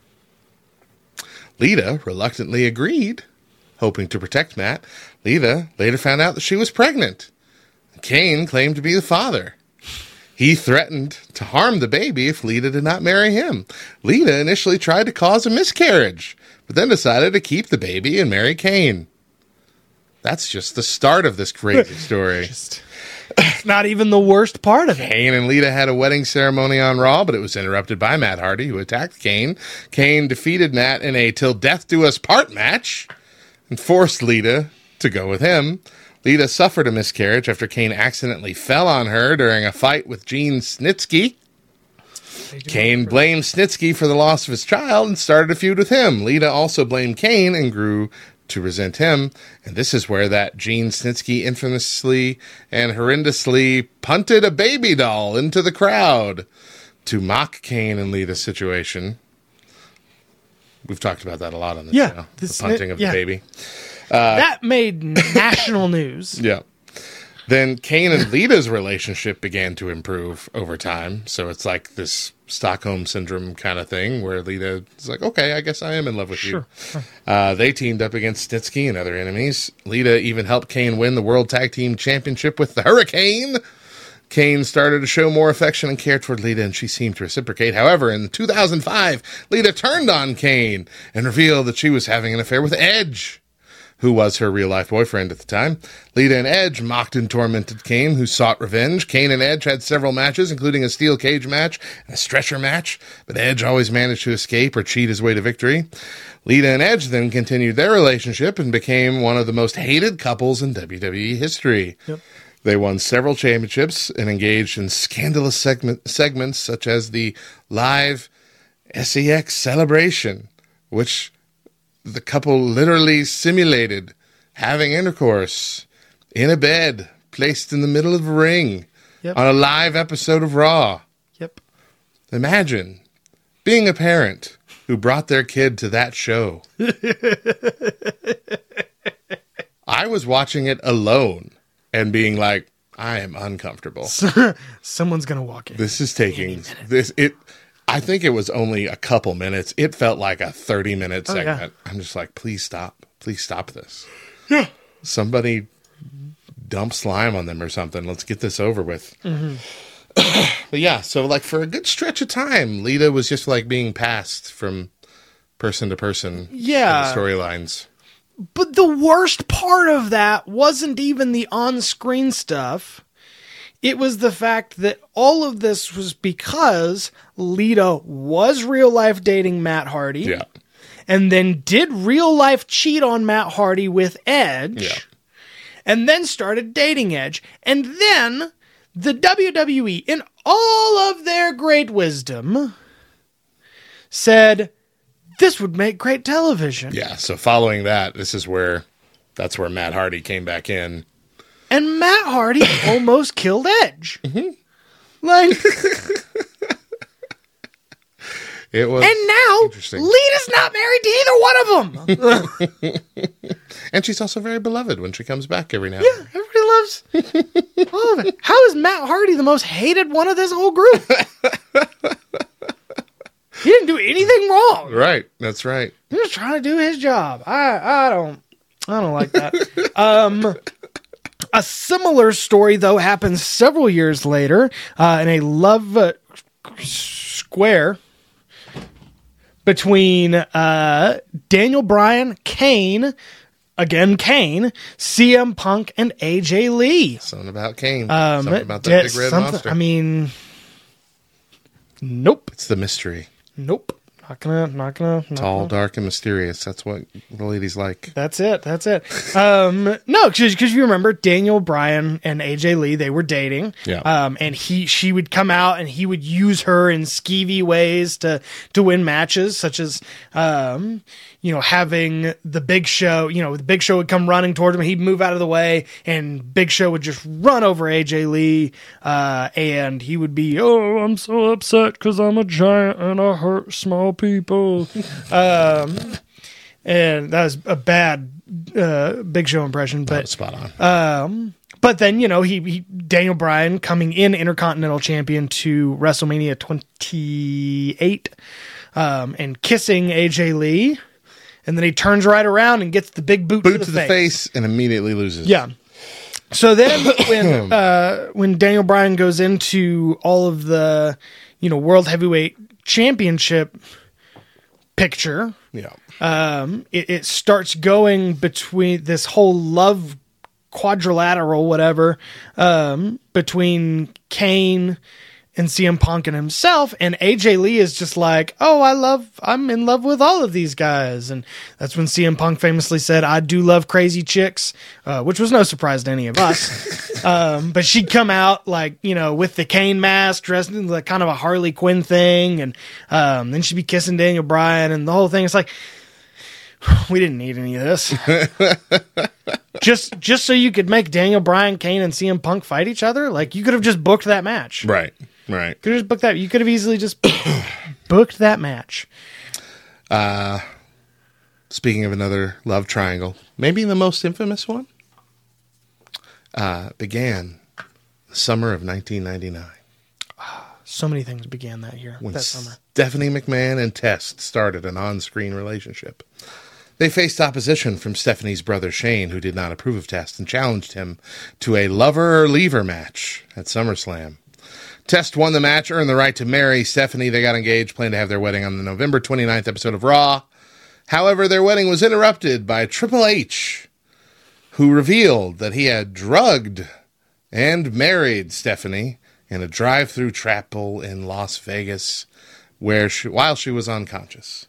Lita reluctantly agreed, hoping to protect Matt. Lita later found out that she was pregnant. Kane claimed to be the father. He threatened to harm the baby if Lita did not marry him. Lita initially tried to cause a miscarriage, but then decided to keep the baby and marry Kane. That's just the start of this crazy story. Just, it's not even the worst part of it. Kane and Lita had a wedding ceremony on Raw, but it was interrupted by Matt Hardy, who attacked Kane. Kane defeated Matt in a Till Death Do Us Part match and forced Lita to go with him. Lita suffered a miscarriage after Kane accidentally fell on her during a fight with Gene Snitsky. Kane blamed Snitsky for the loss of his child and started a feud with him. Lita also blamed Kane and grew to resent him, and this is where that Gene Snitsky infamously and horrendously punted a baby doll into the crowd to mock Kane and Lita's situation. We've talked about that a lot on this Yeah, show, this- the punting of yeah. the baby. That made national news. Yeah. Then Kane and Lita's relationship began to improve over time. So it's like this Stockholm Syndrome kind of thing where Lita is like, okay, I guess I am in love with Sure. you. Uh, they teamed up against Snitsky and other enemies. Lita even helped Kane win the World Tag Team Championship with the Hurricane. Kane started to show more affection and care toward Lita, and she seemed to reciprocate. However, in two thousand five, Lita turned on Kane and revealed that she was having an affair with Edge, who was her real-life boyfriend at the time. Lita and Edge mocked and tormented Kane, who sought revenge. Kane and Edge had several matches, including a steel cage match and a stretcher match, but Edge always managed to escape or cheat his way to victory. Lita and Edge then continued their relationship and became one of the most hated couples in W W E history. Yep. They won several championships and engaged in scandalous segment, segments such as the live S E X celebration, which the couple literally simulated having intercourse in a bed placed in the middle of a ring Yep. on a live episode of Raw. Yep. Imagine being a parent who brought their kid to that show. I was watching it alone and being like, I am uncomfortable. Someone's gonna walk in. This is taking this it I think it was only a couple minutes. It felt like a thirty minute Oh, yeah. segment. I'm just like, please stop. Please stop this. Yeah. Somebody dump slime on them or something. Let's get this over with. Mm-hmm. But yeah, so like for a good stretch of time, Lita was just like being passed from person to person. Yeah. in the storylines. But the worst part of that wasn't even the on-screen stuff. It was the fact that all of this was because Lita was real-life dating Matt Hardy. Yeah. And then did real-life cheat on Matt Hardy with Edge. Yeah. And then started dating Edge. And then the W W E, in all of their great wisdom, said, this would make great television. Yeah. So following that, this is where that's where Matt Hardy came back in. And Matt Hardy almost killed Edge. Mm-hmm. Like, It was and now interesting. Lita's not married to either one of them. And she's also very beloved when she comes back every now and Yeah, everybody loves all of it. How is Matt Hardy the most hated one of this whole group? He didn't do anything wrong. then. Right. That's right. He was trying to do his job. I I don't I don't like that. um a similar story though happens several years later uh, in a love uh, square between uh, Daniel Bryan, Kane, again Kane, C M Punk, and A J Lee. Something about Kane. Um, something about that did big red something- monster. I mean, nope, it's the mystery. nope. Not gonna, not gonna. Not Tall, gonna. dark, and mysterious. That's what the ladies like. That's it. That's it. Um, no, because you remember Daniel Bryan and A J Lee, they were dating. Yeah. Um, and he, she would come out and he would use her in skeevy ways to to win matches, such as, um, you know, having the Big Show. You know, the Big Show would come running towards him, he'd move out of the way, and Big Show would just run over A J Lee, uh, and he would be, oh, I'm so upset because I'm a giant and I hurt small people. um, and that was a bad uh, Big Show impression, but Spot on. um, but then you know he, he Daniel Bryan coming in Intercontinental Champion to WrestleMania twenty-eight, um, and kissing A J Lee, and then he turns right around and gets the big boot, Boot to the, to the face. face and immediately loses. Yeah. So then when uh, when Daniel Bryan goes into all of the, you know, World Heavyweight Championship picture, Yeah. um, it, it starts going between this whole love quadrilateral, whatever, um, between Kane and C M Punk and himself, and A J Lee is just like, oh, I love, I'm in love with all of these guys. And that's when C M Punk famously said, I do love crazy chicks, uh, which was no surprise to any of us. um, but she'd come out like, you know, with the Kane mask, dressed in like kind of a Harley Quinn thing. And um, then she'd be kissing Daniel Bryan and the whole thing. It's like, we didn't need any of this. just just so you could make Daniel Bryan, Kane, and C M Punk fight each other? Like, you could have just booked that match. Right. Right. Could have just booked that. You could have easily just booked that match. Uh, speaking of another love triangle, maybe the most infamous one, uh, began the summer of nineteen ninety-nine. So many things began that year, When that summer. Stephanie McMahon and Test started an on-screen relationship. They faced opposition from Stephanie's brother Shane, who did not approve of Test and challenged him to a lover or leaver match at SummerSlam. Test won the match, earned the right to marry Stephanie. They got engaged, planned to have their wedding on the November twenty-ninth episode of Raw. However, their wedding was interrupted by Triple H, who revealed that he had drugged and married Stephanie in a drive-through chapel in Las Vegas, where she, while she was unconscious.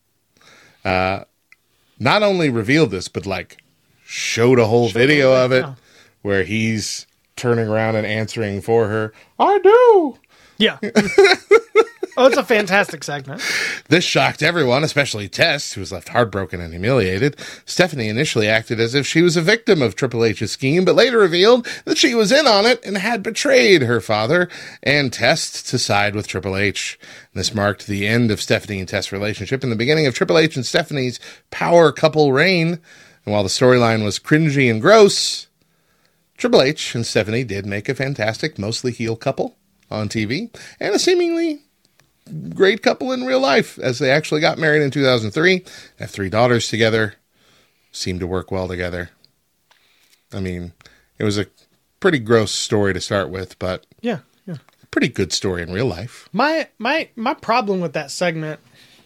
Uh, not only revealed this, but like showed a whole video of it, where he's turning around and answering for her. I do. Yeah. Oh, it's a fantastic segment. This shocked everyone, especially Tess, who was left heartbroken and humiliated. Stephanie initially acted as if she was a victim of Triple H's scheme, but later revealed that she was in on it and had betrayed her father and Tess to side with Triple H. This marked the end of Stephanie and Tess' relationship and the beginning of Triple H and Stephanie's power couple reign. And while the storyline was cringy and gross, Triple H and Stephanie did make a fantastic, mostly heel couple on T V, and a seemingly great couple in real life, as they actually got married in two thousand three, have three daughters together, seem to work well together. I mean, it was a pretty gross story to start with, but Yeah, yeah. pretty good story in real life. My my my problem with that segment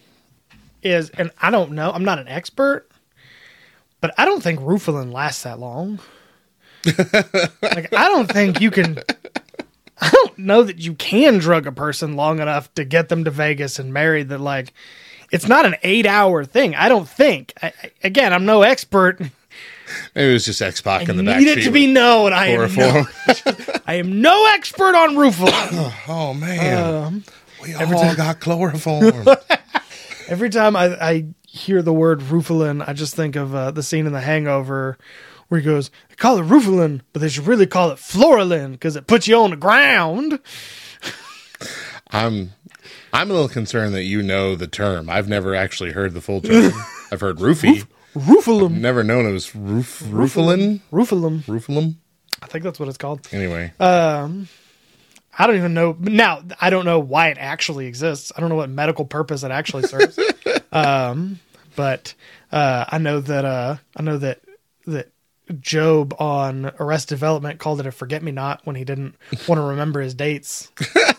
is, and I don't know, I'm not an expert, but I don't think Roofalin lasts that long. Like, I don't think you can. I don't know that you can drug a person long enough to get them to Vegas and married. That, like, it's not an eight-hour thing. I don't think. I, I, again, I'm no expert. Maybe it was just X-Pac I in the back. need it to be known. I am, no, I am no expert on Roofalin. Oh, man. Um, we all got chloroform. Every time I, I hear the word Roofalin, I just think of uh, the scene in The Hangover where he goes, they call it Roofalin, but they should really call it Floralin because it puts you on the ground. I'm I'm a little concerned that you know the term. I've never actually heard the full term. I've heard roofie. Roofalum. Never known it was roof roofalin. Roofalum. Roofalum. I think that's what it's called. Anyway. Um, I don't even know. Now, I don't know why it actually exists. I don't know what medical purpose it actually serves. um, but uh, I know that uh, I know that that Job on Arrested Development called it a forget-me-not when he didn't want to remember his dates.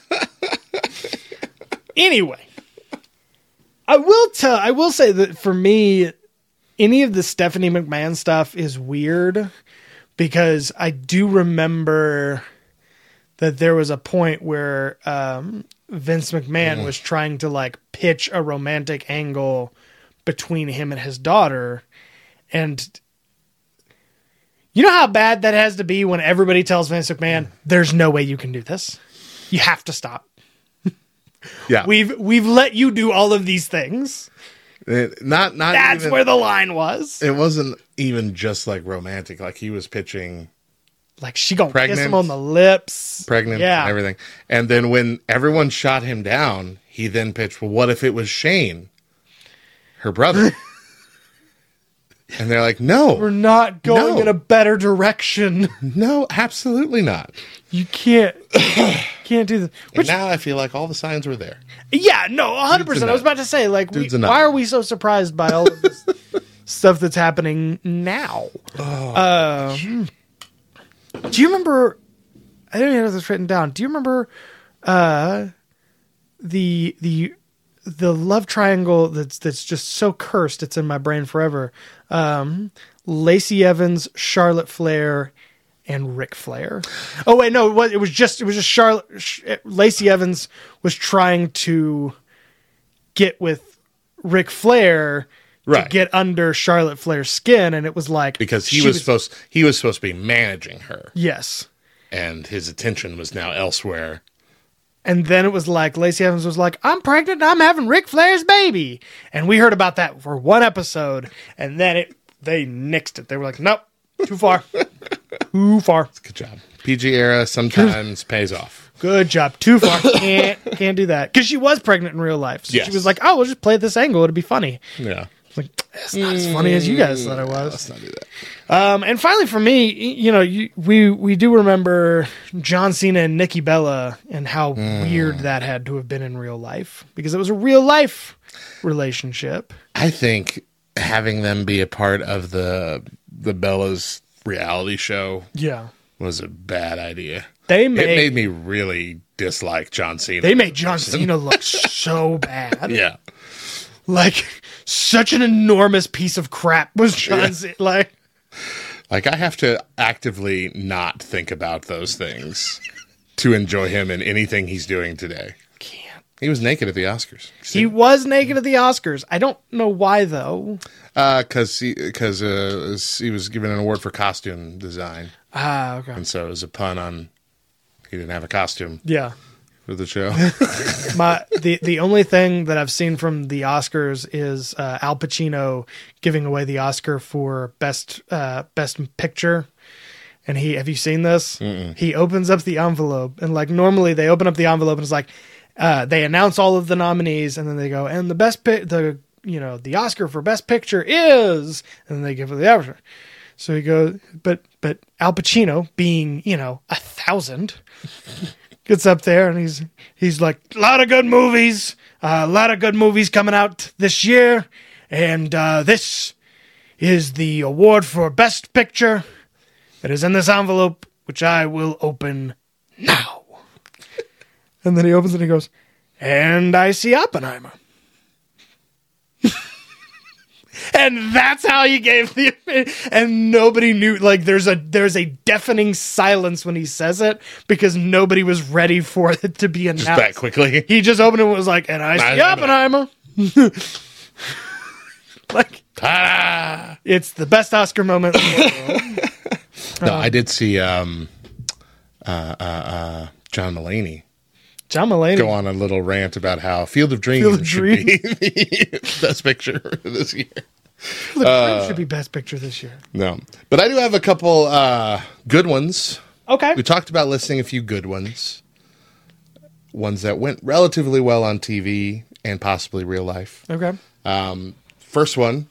Anyway, I will tell. I will say that for me, any of the Stephanie McMahon stuff is weird because I do remember that there was a point where um, Vince McMahon mm. was trying to like pitch a romantic angle between him and his daughter, and you know how bad that has to be when everybody tells Vince McMahon, "There's no way you can do this. You have to stop." Yeah, we've we've let you do all of these things. It, not not. That's even, where the line was. It wasn't even just like romantic. Like he was pitching, like she gonna pregnant, kiss him on the lips, pregnant, yeah, and everything. And then when everyone shot him down, he then pitched, "Well, what if it was Shane, her brother?" And they're like, "No, we're not going no. in a better direction. No, absolutely not. You can't, can't do this." Which, and now I feel like all the signs were there. Yeah, no, one hundred percent. I was about to say, like, we, why are we so surprised by all of this stuff that's happening now? Oh, um, Do you remember? I didn't have this written down. Do you remember uh, the the the love triangle that's that's just so cursed? It's in my brain forever. Um, Lacey Evans, Charlotte Flair, and Ric Flair. Oh wait, no, it was, it was just it was just Charlotte. Lacey Evans was trying to get with Ric Flair. Right. To get under Charlotte Flair's skin, and it was like because he was, was supposed he was supposed to be managing her. Yes, and his attention was now elsewhere. And then it was like Lacey Evans was like, "I'm pregnant. I'm having Ric Flair's baby," and we heard about that for one episode, and then it they nixed it. They were like, "Nope, too far, too far." Good job. P G era sometimes pays off. Good job. Too far. Can't can't do that because she was pregnant in real life. So yes. She was like, "Oh, we'll just play this angle. It'll be funny." Yeah. Like, it's not as funny as you guys thought it was. Let's not do that. Um, and finally, for me, you know, you, we we do remember John Cena and Nikki Bella and how mm. weird that had to have been in real life because it was a real life relationship. I think having them be a part of the the Bellas reality show, yeah, was a bad idea. They made, it made me really dislike John Cena. They made John Cena look so bad. Yeah. Like, such an enormous piece of crap was John yeah. Cena. Like, like, I have to actively not think about those things to enjoy him in anything he's doing today. Can't. He was naked at the Oscars. He was naked at the Oscars. I don't know why, though. Because uh, he, cause, uh, he was given an award for costume design. Ah, okay. And so it was a pun on he didn't have a costume. Yeah. For the show. My the the only thing that I've seen from the Oscars is uh, Al Pacino giving away the Oscar for best uh, best picture. And he have you seen this? Mm-mm. He opens up the envelope and like normally they open up the envelope and it's like uh, they announce all of the nominees and then they go and the best pi- the you know the Oscar for best picture is and then they give it the Oscar. So he goes, but but Al Pacino being you know a thousand. Gets up there and he's he's like a lot of good movies, uh, a lot of good movies coming out this year, and uh, this is the award for Best Picture that is in this envelope, which I will open now. And then he opens it and he goes, and I see Oppenheimer. And that's how he gave the, and nobody knew, like, there's a, there's a deafening silence when he says it because nobody was ready for it to be announced. Just that quickly. He just opened it and was like, and I see Oppenheimer. Like, ah, it's the best Oscar moment in the world. No, um, I did see, um, uh, uh, uh, John Mulaney. John Mulaney. Go on a little rant about how Field of Dreams, Field of Dreams. should be the best picture this year. Field of uh, Dreams should be best picture this year. No. But I do have a couple uh, good ones. Okay. We talked about listing a few good ones. Ones that went relatively well on T V and possibly real life. Okay. Um, first one,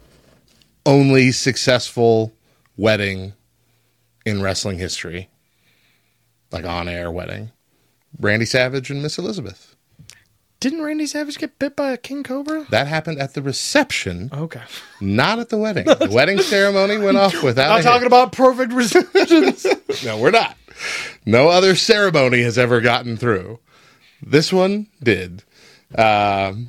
only successful wedding in wrestling history. Like on-air wedding. Randy Savage and Miss Elizabeth. Didn't Randy Savage get bit by a king cobra? That happened at the reception. Okay. Not at the wedding. The wedding ceremony went off without I'm a talking hit. about perfect receptions. No, we're not. No other ceremony has ever gotten through. This one did. Um,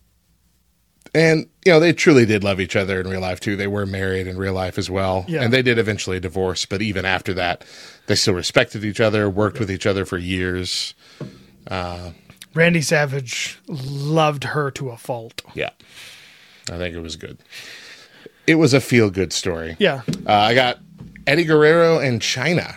and, you know, they truly did love each other in real life, too. They were married in real life as well. Yeah. And they did eventually divorce. But even after that, they still respected each other, worked with each other for years. Uh, Randy Savage loved her to a fault. Yeah. I think it was good. It was a feel-good story. Yeah. Uh, I got Eddie Guerrero and Chyna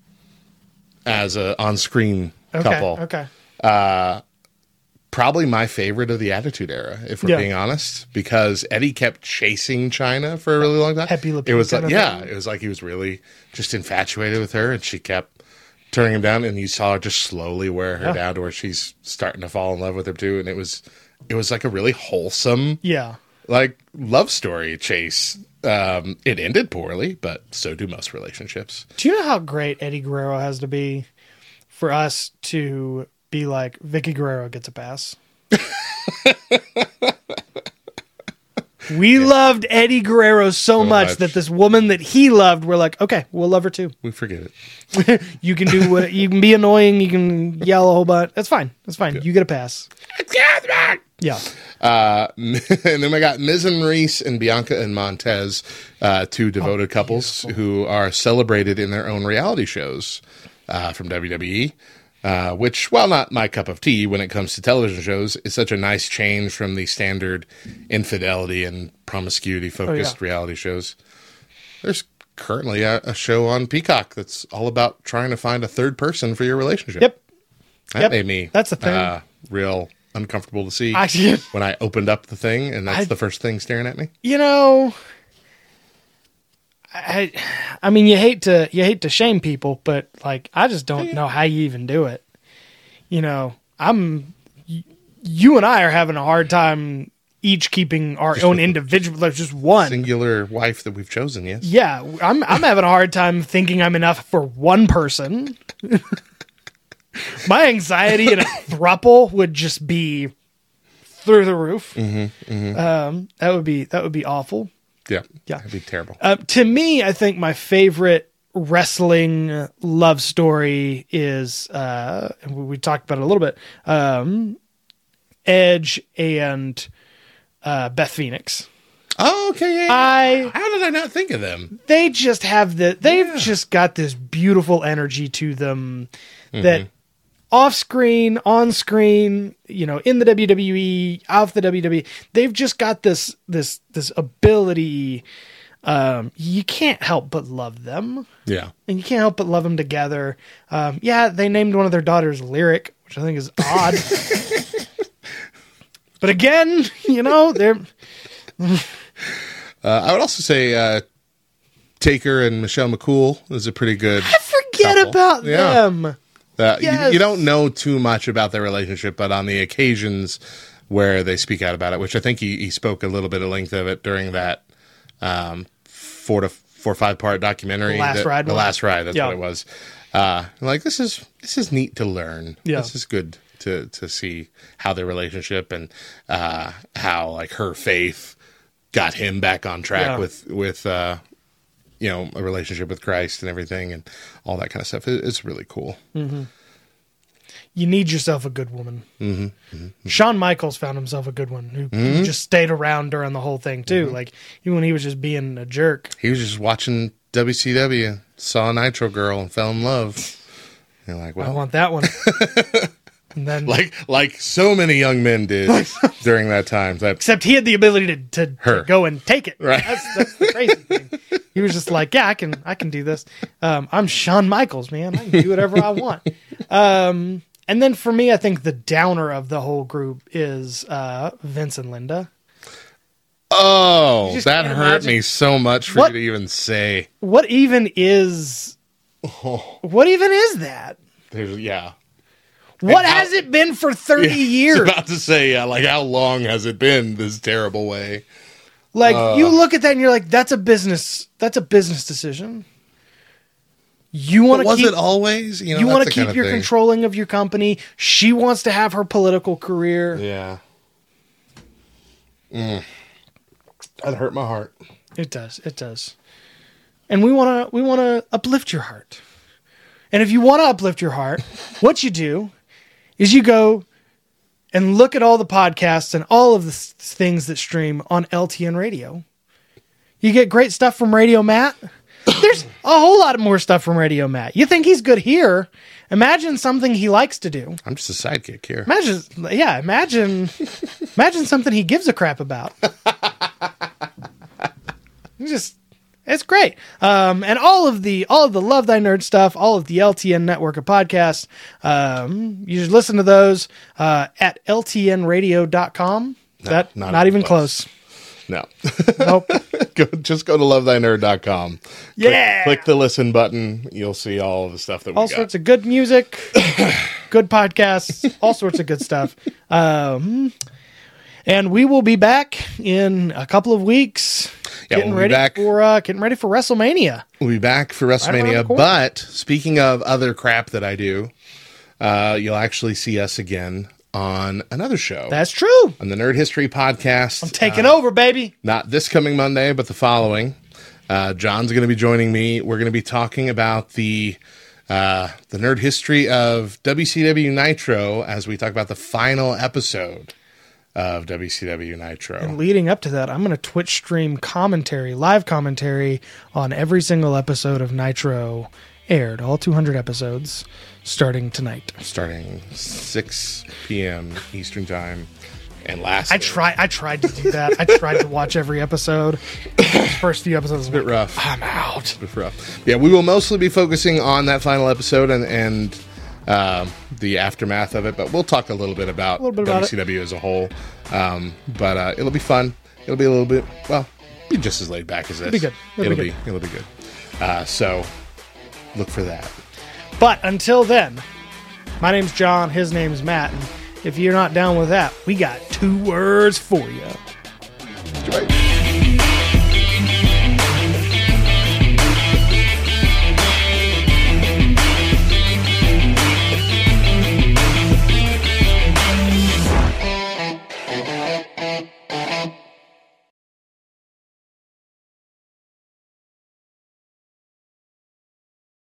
as a on-screen okay, couple. Okay. Uh, probably my favorite of the Attitude Era, if we're yeah. being honest, because Eddie kept chasing Chyna for a really long time. Pepe Le it was like, yeah, thing. it was like he was really just infatuated with her, and she kept turning him down, and you saw her just slowly wear her yeah. down to where she's starting to fall in love with him too. And it was, it was like a really wholesome, yeah, like love story chase. Um, it ended poorly, but so do most relationships. Do you know how great Eddie Guerrero has to be for us to be like, Vicky Guerrero gets a pass? We yeah. loved Eddie Guerrero so, so much, much that this woman that he loved, we're like, okay, we'll love her too. We forget it. You can do what you can be annoying. You can yell a whole bunch. That's fine. That's fine. Yeah. You get a pass. Yeah. Uh, and then we got Miz and Reese and Bianca and Montez, uh, two devoted oh, couples who are celebrated in their own reality shows uh, from W W E. Uh, which, while not my cup of tea when it comes to television shows, is such a nice change from the standard infidelity and promiscuity-focused oh, yeah. reality shows. There's currently a, a show on Peacock that's all about trying to find a third person for your relationship. Yep. That yep. made me that's a thing. Uh, real uncomfortable to see Actually, when I opened up the thing, and that's I, the first thing staring at me. You know... I, I mean, you hate to you hate to shame people, but like, I just don't know how you even do it. You know, I'm, you and I are having a hard time each keeping our just own individual. There's just one singular wife that we've chosen. Yes. Yeah, I'm I'm having a hard time thinking I'm enough for one person. My anxiety in a throuple would just be through the roof. Mm-hmm, mm-hmm. Um, that would be that would be awful. Yeah, yeah, that'd be terrible. Uh, to me, I think my favorite wrestling love story is, uh, and we, we talked about it a little bit, um, Edge and uh, Beth Phoenix. Oh, okay. Yeah, yeah. I how did I not think of them? They just have the. They've yeah. just got this beautiful energy to them mm-hmm. that. Off screen, on screen, you know, in the W W E, off the W W E, they've just got this this this ability. Um, you can't help but love them. Yeah, and you can't help but love them together. Um, yeah, they named one of their daughters Lyric, which I think is odd. But again, you know, they're. uh, I would also say uh, Taker and Michelle McCool is a pretty good. I forget couple. about yeah. them. Uh, yes. you, you don't know too much about their relationship, but on the occasions where they speak out about it, which I think he, he spoke a little bit of length of it during that um, four to four or five part documentary, the last that, ride, the last ride. That's yeah. what it was. Uh, like this is this is neat to learn. Yeah. This is good to to see how their relationship and uh, how like her faith got him back on track yeah. with with. Uh, you know, a relationship with Christ and everything and all that kind of stuff. It, it's really cool. Mm-hmm. You need yourself a good woman. Mm-hmm. Mm-hmm. Shawn Michaels found himself a good one who, mm-hmm. who just stayed around during the whole thing too. Mm-hmm. Like even when he was just being a jerk. He was just watching W C W, saw a Nitro Girl and fell in love. You're like, well, I want that one. And then, like like so many young men did during that time. That except he had the ability to, to, to go and take it. Right. That's, that's the crazy thing. He was just like, yeah, I can I can do this. Um, I'm Shawn Michaels, man. I can do whatever I want. Um, and then for me, I think the downer of the whole group is uh, Vince and Linda. Oh, that hurt imagine. me so much for what, you to even say. What even is... Oh. What even is that? There's, yeah. What how, has it been for thirty yeah, years? I was about to say, yeah, like how long has it been this terrible way? Like uh, you look at that and you're like, that's a business. That's a business decision. You want to was keep, it always? You, know, you want to keep kind of your thing. controlling of your company. She wants to have her political career. Yeah. Mm. That hurt my heart. It does. It does. And we want to we want to uplift your heart. And if you want to uplift your heart, what you do is you go and look at all the podcasts and all of the th- things that stream on L T N Radio. You get great stuff from Radio Matt. There's a whole lot more stuff from Radio Matt. You think he's good here? Imagine something he likes to do. I'm just a sidekick here. Imagine, yeah, imagine, imagine something he gives a crap about. Just, it's great. Um, and all of the, all of the Love Thy Nerd stuff, all of the L T N network of podcasts, um, you should listen to those, uh, at L T N radio dot com. No, that not, not even close. close. No. Nope. Go, just go to love thy nerd dot com. Yeah. Click, click the listen button. You'll see all of the stuff that we all got. sorts of good music, good podcasts, all sorts of good stuff. Um, and we will be back in a couple of weeks. Yeah, getting we'll be ready back. for uh, getting ready for WrestleMania. We'll be back for Right around the WrestleMania. corner. But speaking of other crap that I do, uh, you'll actually see us again on another show. That's true. On the Nerd History Podcast. I'm taking uh, over, baby. Not this coming Monday, but the following. Uh, John's going to be joining me. We're going to be talking about the uh, the nerd history of W C W Nitro as we talk about the final episode of W C W Nitro. And leading up to that, I'm going to Twitch stream commentary, live commentary on every single episode of Nitro aired, all two hundred episodes, starting tonight. Starting six p.m. Eastern Time and last. I try. I tried to do that. I tried to watch every episode. The first few episodes, a bit rough. I'm out. A bit rough. Yeah, we will mostly be focusing on that final episode and and. Um, the aftermath of it, but we'll talk a little bit about, little bit about W C W as a whole. Um, but uh, it'll be fun. It'll be a little bit, well, be just as laid back as this. It'll be good. It'll, it'll be, be, good. it'll be good. Uh, so look for that. But until then, my name's John. His name's Matt. And if you're not down with that, we got two words for you.